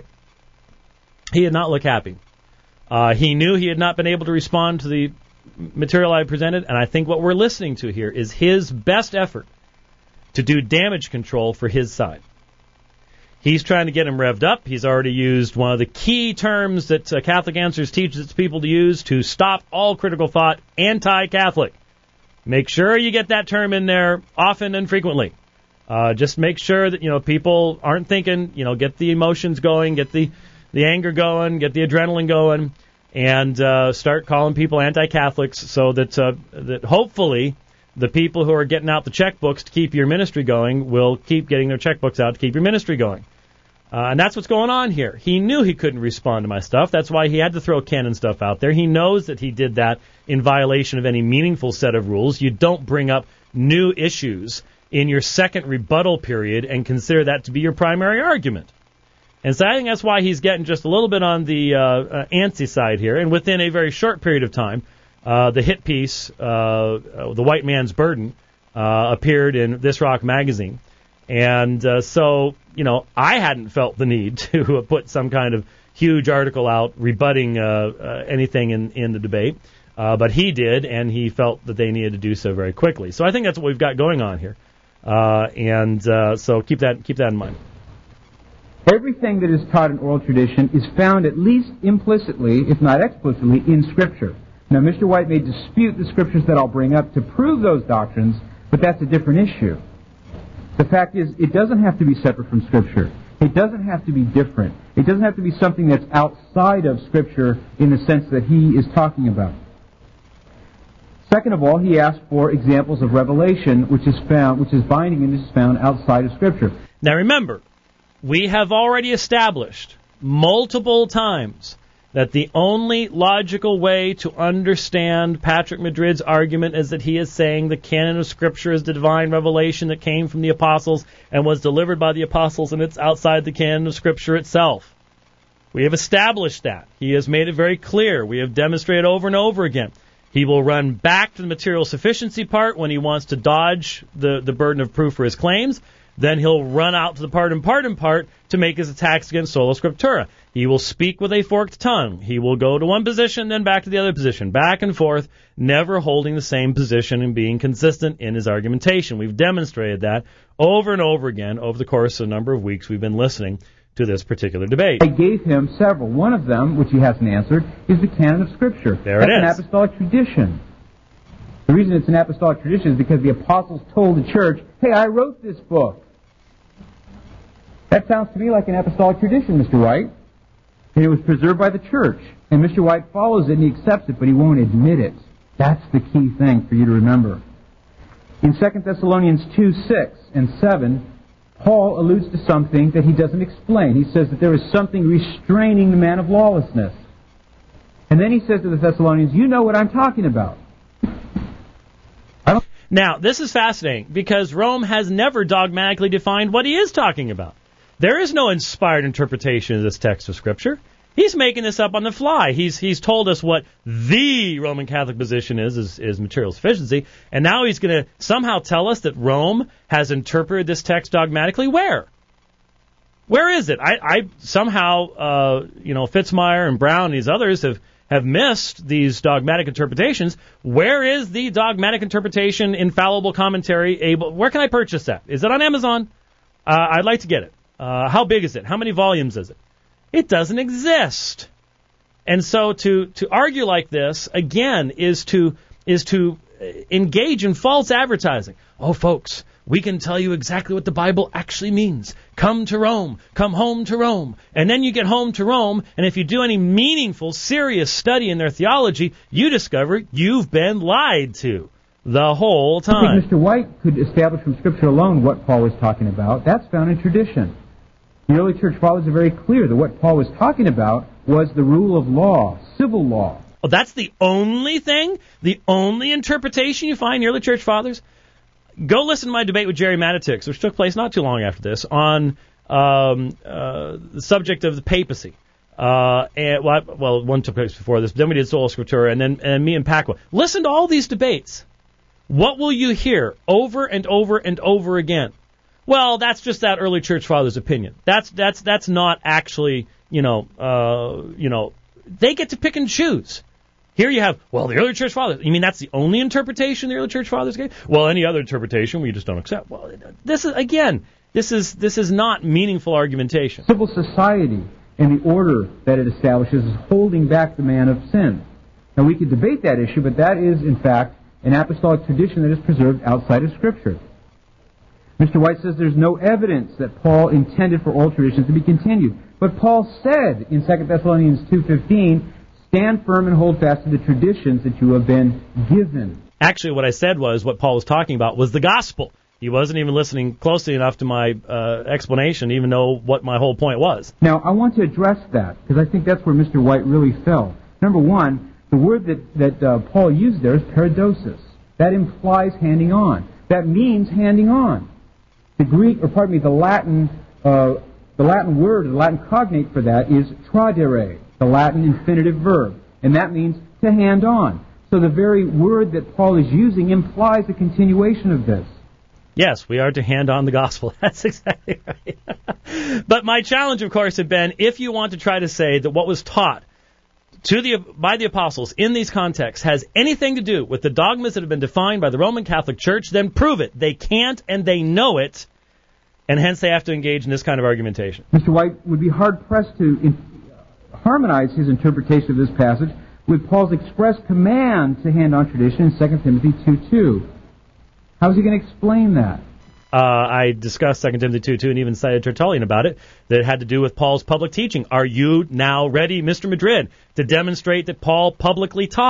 He did not look happy. Uh, he knew he had not been able to respond to the material I presented, and I think what we're listening to here is his best effort to do damage control for his side. He's trying to get him revved up. He's already used one of the key terms that uh, Catholic Answers teaches its people to use to stop all critical thought, anti-Catholic. Make sure you get that term in there often and frequently. Uh, just make sure that, you know, people aren't thinking, you know, get the emotions going, get the, the anger going, get the adrenaline going, and uh, start calling people anti-Catholics so that uh, that hopefully the people who are getting out the checkbooks to keep your ministry going will keep getting their checkbooks out to keep your ministry going. Uh, and that's what's going on here. He knew he couldn't respond to my stuff. That's why he had to throw canon stuff out there. He knows that he did that in violation of any meaningful set of rules. You don't bring up new issues in your second rebuttal period and consider that to be your primary argument. And so I think that's why he's getting just a little bit on the uh, uh, antsy side here. And within a very short period of time, uh, the hit piece, uh, uh, The White Man's Burden, uh, appeared in This Rock magazine. And uh, so, you know, I hadn't felt the need to put some kind of huge article out rebutting uh, uh, anything in, in the debate. Uh, but he did, and he felt that they needed to do so very quickly. So I think that's what we've got going on here. Uh, and uh, so keep that keep that in mind. Everything that is taught in oral tradition is found at least implicitly, if not explicitly, in Scripture. Now, Mister White may dispute the Scriptures that I'll bring up to prove those doctrines, but that's a different issue. The fact is, it doesn't have to be separate from Scripture. It doesn't have to be different. It doesn't have to be something that's outside of Scripture in the sense that he is talking about. Second of all, he asked for examples of revelation, which is found, which is binding and is found outside of Scripture. Now remember, we have already established multiple times that the only logical way to understand Patrick Madrid's argument is that he is saying the canon of Scripture is the divine revelation that came from the apostles and was delivered by the apostles, and it's outside the canon of Scripture itself. We have established that. He has made it very clear. We have demonstrated over and over again. He will run back to the material sufficiency part when he wants to dodge the, the burden of proof for his claims. Then he'll run out to the part and part and part to make his attacks against sola scriptura. He will speak with a forked tongue. He will go to one position, then back to the other position, back and forth, never holding the same position and being consistent in his argumentation. We've demonstrated that over and over again over the course of a number of weeks we've been listening to this particular debate. I gave him several. One of them, which he hasn't answered, is the canon of Scripture. There That's it is. An apostolic tradition. The reason it's an apostolic tradition is because the apostles told the church, hey, I wrote this book. That sounds to me like an apostolic tradition, Mister White. And it was preserved by the church. And Mister White follows it and he accepts it, but he won't admit it. That's the key thing for you to remember. In Second Thessalonians two, six and seven, Paul alludes to something that he doesn't explain. He says that there is something restraining the man of lawlessness. And then he says to the Thessalonians, you know what I'm talking about. I don't Now, this is fascinating because Rome has never dogmatically defined what he is talking about. There is no inspired interpretation of this text of Scripture. He's making this up on the fly. He's he's told us what the Roman Catholic position is, is, is material sufficiency, and now he's going to somehow tell us that Rome has interpreted this text dogmatically. Where? Where is it? I, I somehow, uh, you know, Fitzmyer and Brown and these others have, have missed these dogmatic interpretations. Where is the dogmatic interpretation, infallible commentary able? Where can I purchase that? Is it on Amazon? Uh, I'd like to get it. Uh, how big is it? How many volumes is it? It doesn't exist. And so to, to argue like this, again, is to is to engage in false advertising. Oh, folks, we can tell you exactly what the Bible actually means. Come to Rome. Come home to Rome. And then you get home to Rome, and if you do any meaningful, serious study in their theology, you discover you've been lied to the whole time. I think Mister White could establish from Scripture alone what Paul was talking about. That's found in tradition. The early church fathers are very clear that what Paul was talking about was the rule of law, civil law. Oh, that's the only thing? The only interpretation you find in the early church fathers? Go listen to my debate with Jerry Matitix, which took place not too long after this, on um, uh, the subject of the papacy. Uh, and well, I, well, one took place before this, but then we did Sola Scriptura, and then and me and Pacwa. Listen to all these debates. What will you hear over and over and over again? Well, that's just that early church father's opinion. That's that's that's not actually, you know, uh, you know, they get to pick and choose. Here you have, well, the early church fathers. You mean that's the only interpretation the early church fathers gave? Well, any other interpretation we just don't accept. Well, this is again, this is this is not meaningful argumentation. Civil society and the order that it establishes is holding back the man of sin. Now we could debate that issue, but that is in fact an apostolic tradition that is preserved outside of Scripture. Mister White says there's no evidence that Paul intended for old traditions to be continued. But Paul said in Second Thessalonians two fifteen, stand firm and hold fast to the traditions that you have been given. Actually, what I said was what Paul was talking about was the gospel. He wasn't even listening closely enough to my uh, explanation, even though what my whole point was. Now, I want to address that, because I think that's where Mister White really fell. Number one, the word that, that uh, Paul used there is paradosis. That implies handing on. That means handing on. The Greek, or pardon me, the Latin, uh, the Latin word, the Latin cognate for that is tradere, the Latin infinitive verb, and that means to hand on. So the very word that Paul is using implies a continuation of this. Yes, we are to hand on the gospel. That's exactly right. But my challenge, of course, had been if you want to try to say that what was taught to the by the apostles in these contexts has anything to do with the dogmas that have been defined by the Roman Catholic Church, then prove it. They can't, and they know it, and hence they have to engage in this kind of argumentation. Mister White would be hard-pressed to in, harmonize his interpretation of this passage with Paul's express command to hand on tradition in Second Timothy two two. How is he going to explain that? Uh, I discussed Second Timothy two two and even cited Tertullian about it, that it had to do with Paul's public teaching. Are you now ready, Mister Madrid, to demonstrate that Paul publicly taught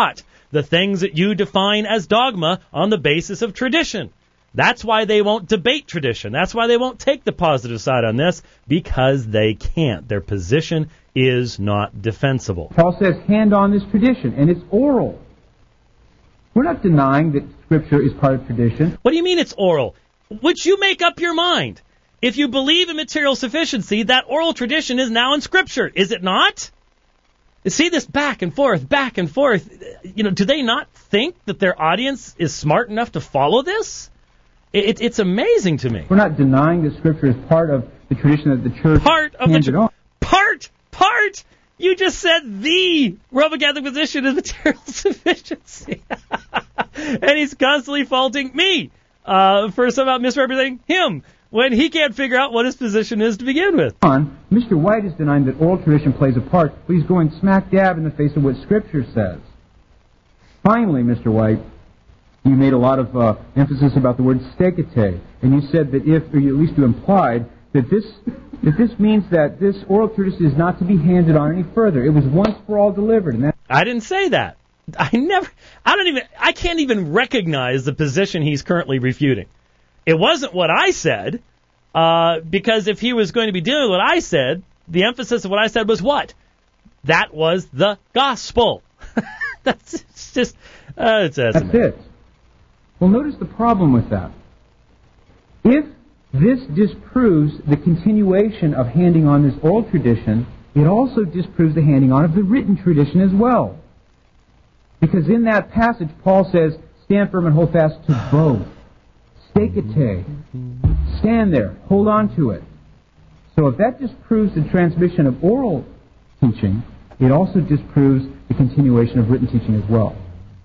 the things that you define as dogma on the basis of tradition. That's why they won't debate tradition. That's why they won't take the positive side on this, because they can't. Their position is not defensible. Paul says, hand on this tradition, and it's oral. We're not denying that Scripture is part of tradition. What do you mean it's oral? Would you make up your mind? If you believe in material sufficiency, that oral tradition is now in Scripture, is it not? You see this back and forth, back and forth. You know, do they not think that their audience is smart enough to follow this? It, it's amazing to me. We're not denying that Scripture is part of the tradition that the church part of handed the on. Part, part. You just said the Roman Catholic position is material sufficiency, and he's constantly faulting me uh, for somehow misrepresenting him when he can't figure out what his position is to begin with. On, Mister White is denying that oral tradition plays a part, but he's going smack dab in the face of what Scripture says. Finally, Mister White, you made a lot of uh, emphasis about the word stekete, and you said that if, or you, at least you implied, that this that this means that this oral tradition is not to be handed on any further. It was once for all delivered. And that I didn't say that. I never, I don't even, I can't even recognize the position he's currently refuting. It wasn't what I said, uh, because if he was going to be doing what I said, the emphasis of what I said was what? That was the gospel. That's it's just, uh, it's, that's it. Well, notice the problem with that. If this disproves the continuation of handing on this oral tradition, it also disproves the handing on of the written tradition as well. Because in that passage, Paul says, stand firm and hold fast to both. Stekete. Stand there. Hold on to it. So if that disproves the transmission of oral teaching, it also disproves the continuation of written teaching as well.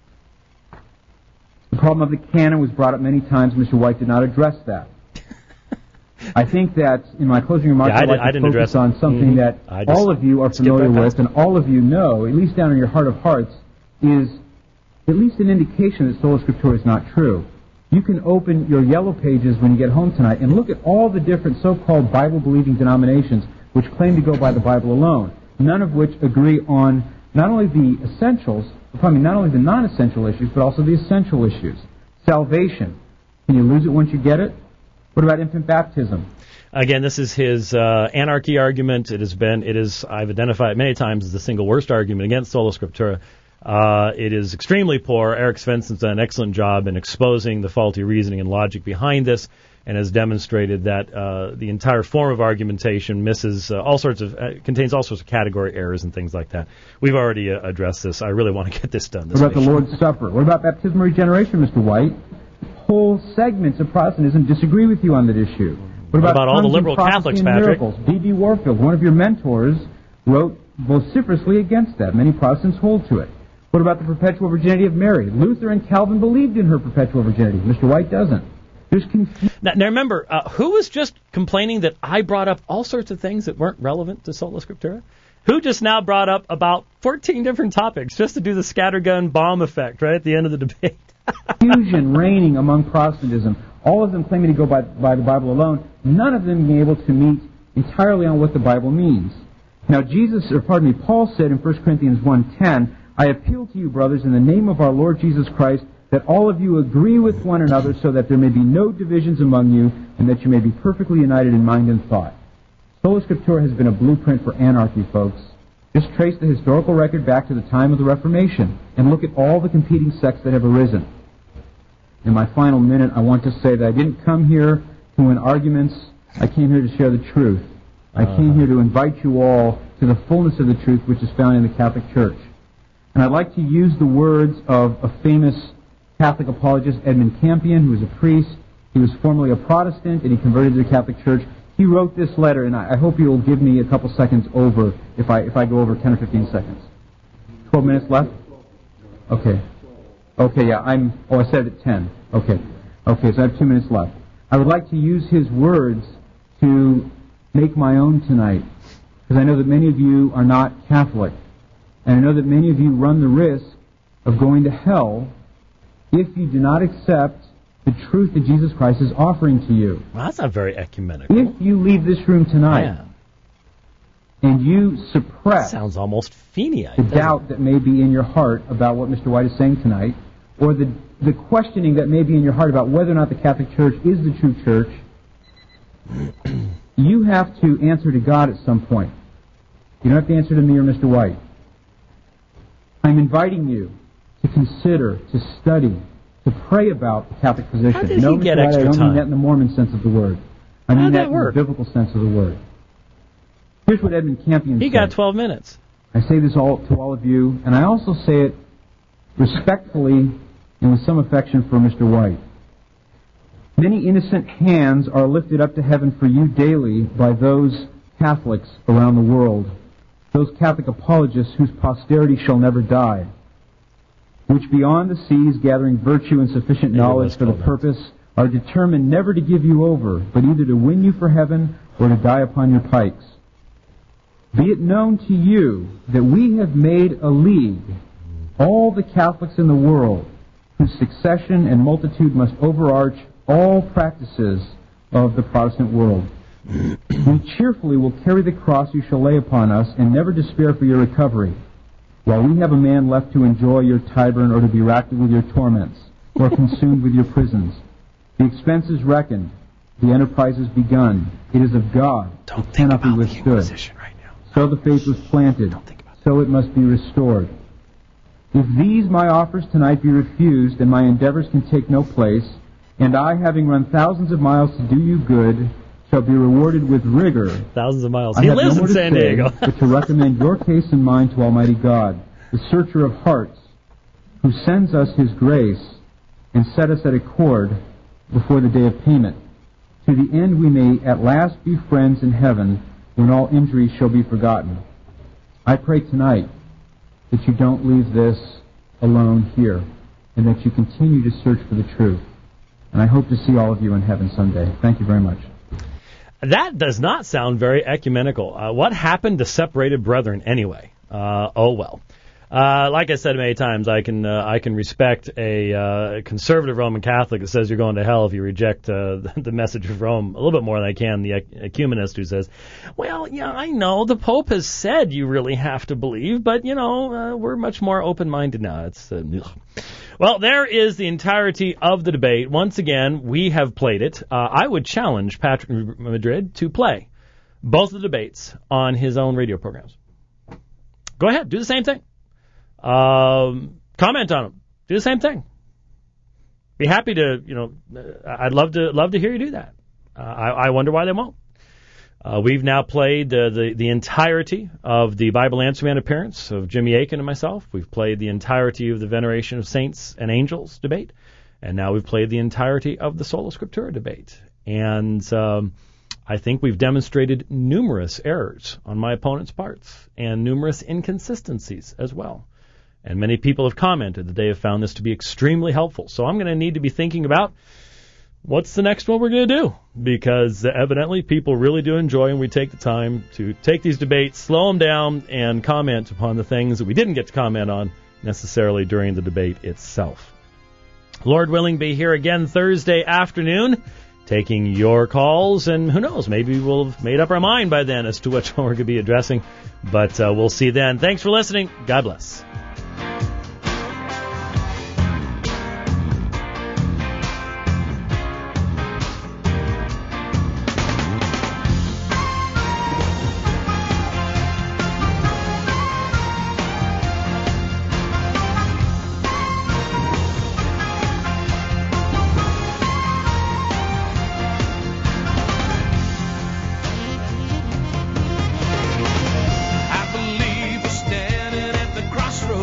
The problem of the canon was brought up many times. Mister White did not address that. I think that in my closing remarks, yeah, I'd like I to didn't focus on something mm-hmm. that all of you are familiar right with, and all of you know, at least down in your heart of hearts, is at least an indication that sola scriptura is not true. You can open your yellow pages when you get home tonight and look at all the different so-called Bible-believing denominations which claim to go by the Bible alone, none of which agree on not only the essentials, I mean, not only the non-essential issues, but also the essential issues. Salvation. Can you lose it once you get it? What about infant baptism? Again, this is his uh, anarchy argument. It has been, it is, I've identified many times as the single worst argument against sola scriptura. Uh, it is extremely poor. Eric Svensson's done an excellent job in exposing the faulty reasoning and logic behind this, and has demonstrated that uh, the entire form of argumentation misses uh, all sorts of, uh, contains all sorts of category errors and things like that. We've already uh, addressed this. I really want to get this done. This what about week. the Lord's Supper? What about baptismal regeneration, Mister White? Whole segments of Protestantism disagree with you on that issue. What about, what about all the liberal Catholics, Patrick? D B Warfield, one of your mentors, wrote vociferously against that. Many Protestants hold to it. What about the perpetual virginity of Mary? Luther and Calvin believed in her perpetual virginity. Mister White doesn't. There's confusion. Now, now remember, uh, who was just complaining that I brought up all sorts of things that weren't relevant to sola scriptura? Who just now brought up about fourteen different topics just to do the scattergun bomb effect right at the end of the debate? Confusion reigning among Protestantism. All of them claiming to go by, by the Bible alone. None of them being able to meet entirely on what the Bible means. Now, Jesus, or pardon me, Paul said in First Corinthians one ten, I appeal to you, brothers, in the name of our Lord Jesus Christ, that all of you agree with one another so that there may be no divisions among you, and that you may be perfectly united in mind and thought. Sola Scriptura has been a blueprint for anarchy, folks. Just trace the historical record back to the time of the Reformation, and look at all the competing sects that have arisen. In my final minute, I want to say that I didn't come here to win arguments. I came here to share the truth. I came here to invite you all to the fullness of the truth which is found in the Catholic Church. And I'd like to use the words of a famous Catholic apologist, Edmund Campion, who was a priest. He was formerly a Protestant, and he converted to the Catholic Church. He wrote this letter, and I hope you'll give me a couple seconds over if I if I go over ten or fifteen seconds. Twelve minutes left? Okay. Okay, yeah, I'm... Oh, I said it at ten. Okay. Okay, so I have two minutes left. I would like to use his words to make my own tonight, because I know that many of you are not Catholic. And I know that many of you run the risk of going to hell if you do not accept the truth that Jesus Christ is offering to you. Well, that's not very ecumenical. If you leave this room tonight, yeah. and you suppress Sounds almost Feeney-y, the doesn't doubt it? that may be in your heart about what Mister White is saying tonight, or the, the questioning that may be in your heart about whether or not the Catholic Church is the true church, you have to answer to God at some point. You don't have to answer to me or Mister White. I'm inviting you to consider, to study, to pray about the Catholic position. How does no, he get Mister White, extra I don't time? mean that in the Mormon sense of the word. I mean How'd that, that in work? the biblical sense of the word. Here's what Edmund Campion He said. got twelve minutes. I say this all to all of you, and I also say it respectfully and with some affection for Mister White. Many innocent hands are lifted up to heaven for you daily by those Catholics around the world, those Catholic apologists whose posterity shall never die, which beyond the seas, gathering virtue and sufficient knowledge for the purpose, are determined never to give you over, but either to win you for heaven or to die upon your pikes. Be it known to you that we have made a league, all the Catholics in the world, whose succession and multitude must overarch all practices of the Protestant world. We cheerfully will carry the cross you shall lay upon us, and never despair for your recovery, while we have a man left to enjoy your Tyburn or to be racked with your torments, or consumed with your prisons. The expense is reckoned, the enterprise is begun. It is of God, Don't it think cannot be about the withstood. Inquisition right now. So the faith was planted, Don't think about so it must be restored. If these my offers tonight be refused, and my endeavors can take no place, and I, having run thousands of miles to do you good, shall be rewarded with rigor, Thousands of miles. I He have lives no more in to San say Diego. but to recommend your case and mine to Almighty God, the searcher of hearts, who sends us His grace and set us at accord before the day of payment, to the end we may at last be friends in heaven when all injuries shall be forgotten. I pray tonight that you don't leave this alone here, and that you continue to search for the truth. And I hope to see all of you in heaven someday. Thank you very much. That does not sound very ecumenical. Uh, what happened to separated brethren anyway? Uh, oh well. Uh, like I said many times, I can uh, I can respect a uh, conservative Roman Catholic that says you're going to hell if you reject uh, the message of Rome a little bit more than I can the ecumenist who says, well, yeah, I know the Pope has said you really have to believe, but you know uh, we're much more open-minded now. It's uh, well, there is the entirety of the debate. Once again, we have played it. Uh, I would challenge Patrick Madrid to play both of the debates on his own radio programs. Go ahead, do the same thing. Um, comment on them. Do the same thing. Be happy to, you know, I'd love to love to hear you do that. Uh, I, I wonder why they won't. Uh, we've now played uh, the the entirety of the Bible Answer Man appearance of Jimmy Akin and myself. We've played the entirety of the Veneration of Saints and Angels debate, and now we've played the entirety of the Sola Scriptura debate. And um, I think we've demonstrated numerous errors on my opponent's parts and numerous inconsistencies as well. And many people have commented that they have found this to be extremely helpful. So I'm going to need to be thinking about what's the next one we're going to do, because evidently people really do enjoy when we take the time to take these debates, slow them down, and comment upon the things that we didn't get to comment on necessarily during the debate itself. Lord willing, be here again Thursday afternoon, taking your calls, and who knows, maybe we'll have made up our mind by then as to which one we're going to be addressing, but uh, we'll see then. Thanks for listening. God bless. I believe we're standing at the crossroads.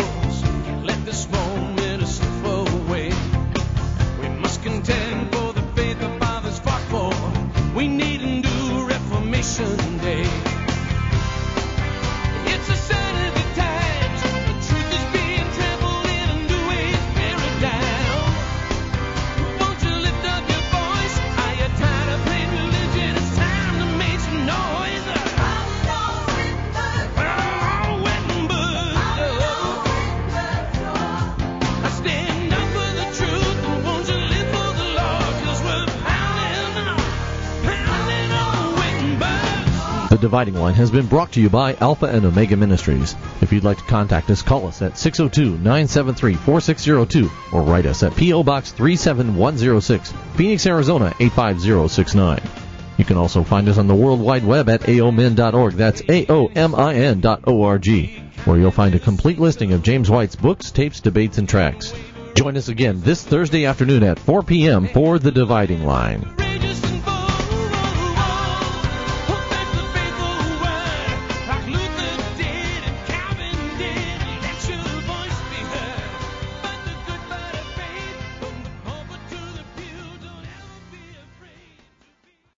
The Dividing Line has been brought to you by Alpha and Omega Ministries. If you'd like to contact us, call us at six oh two, nine seven three, four six oh two or write us at P O. Box three seven one oh six, Phoenix, Arizona eight five zero six nine. You can also find us on the World Wide Web at A O M I N dot org. That's A O M I N dot O R G, where you'll find a complete listing of James White's books, tapes, debates, and tracks. Join us again this Thursday afternoon at four p.m. for The Dividing Line.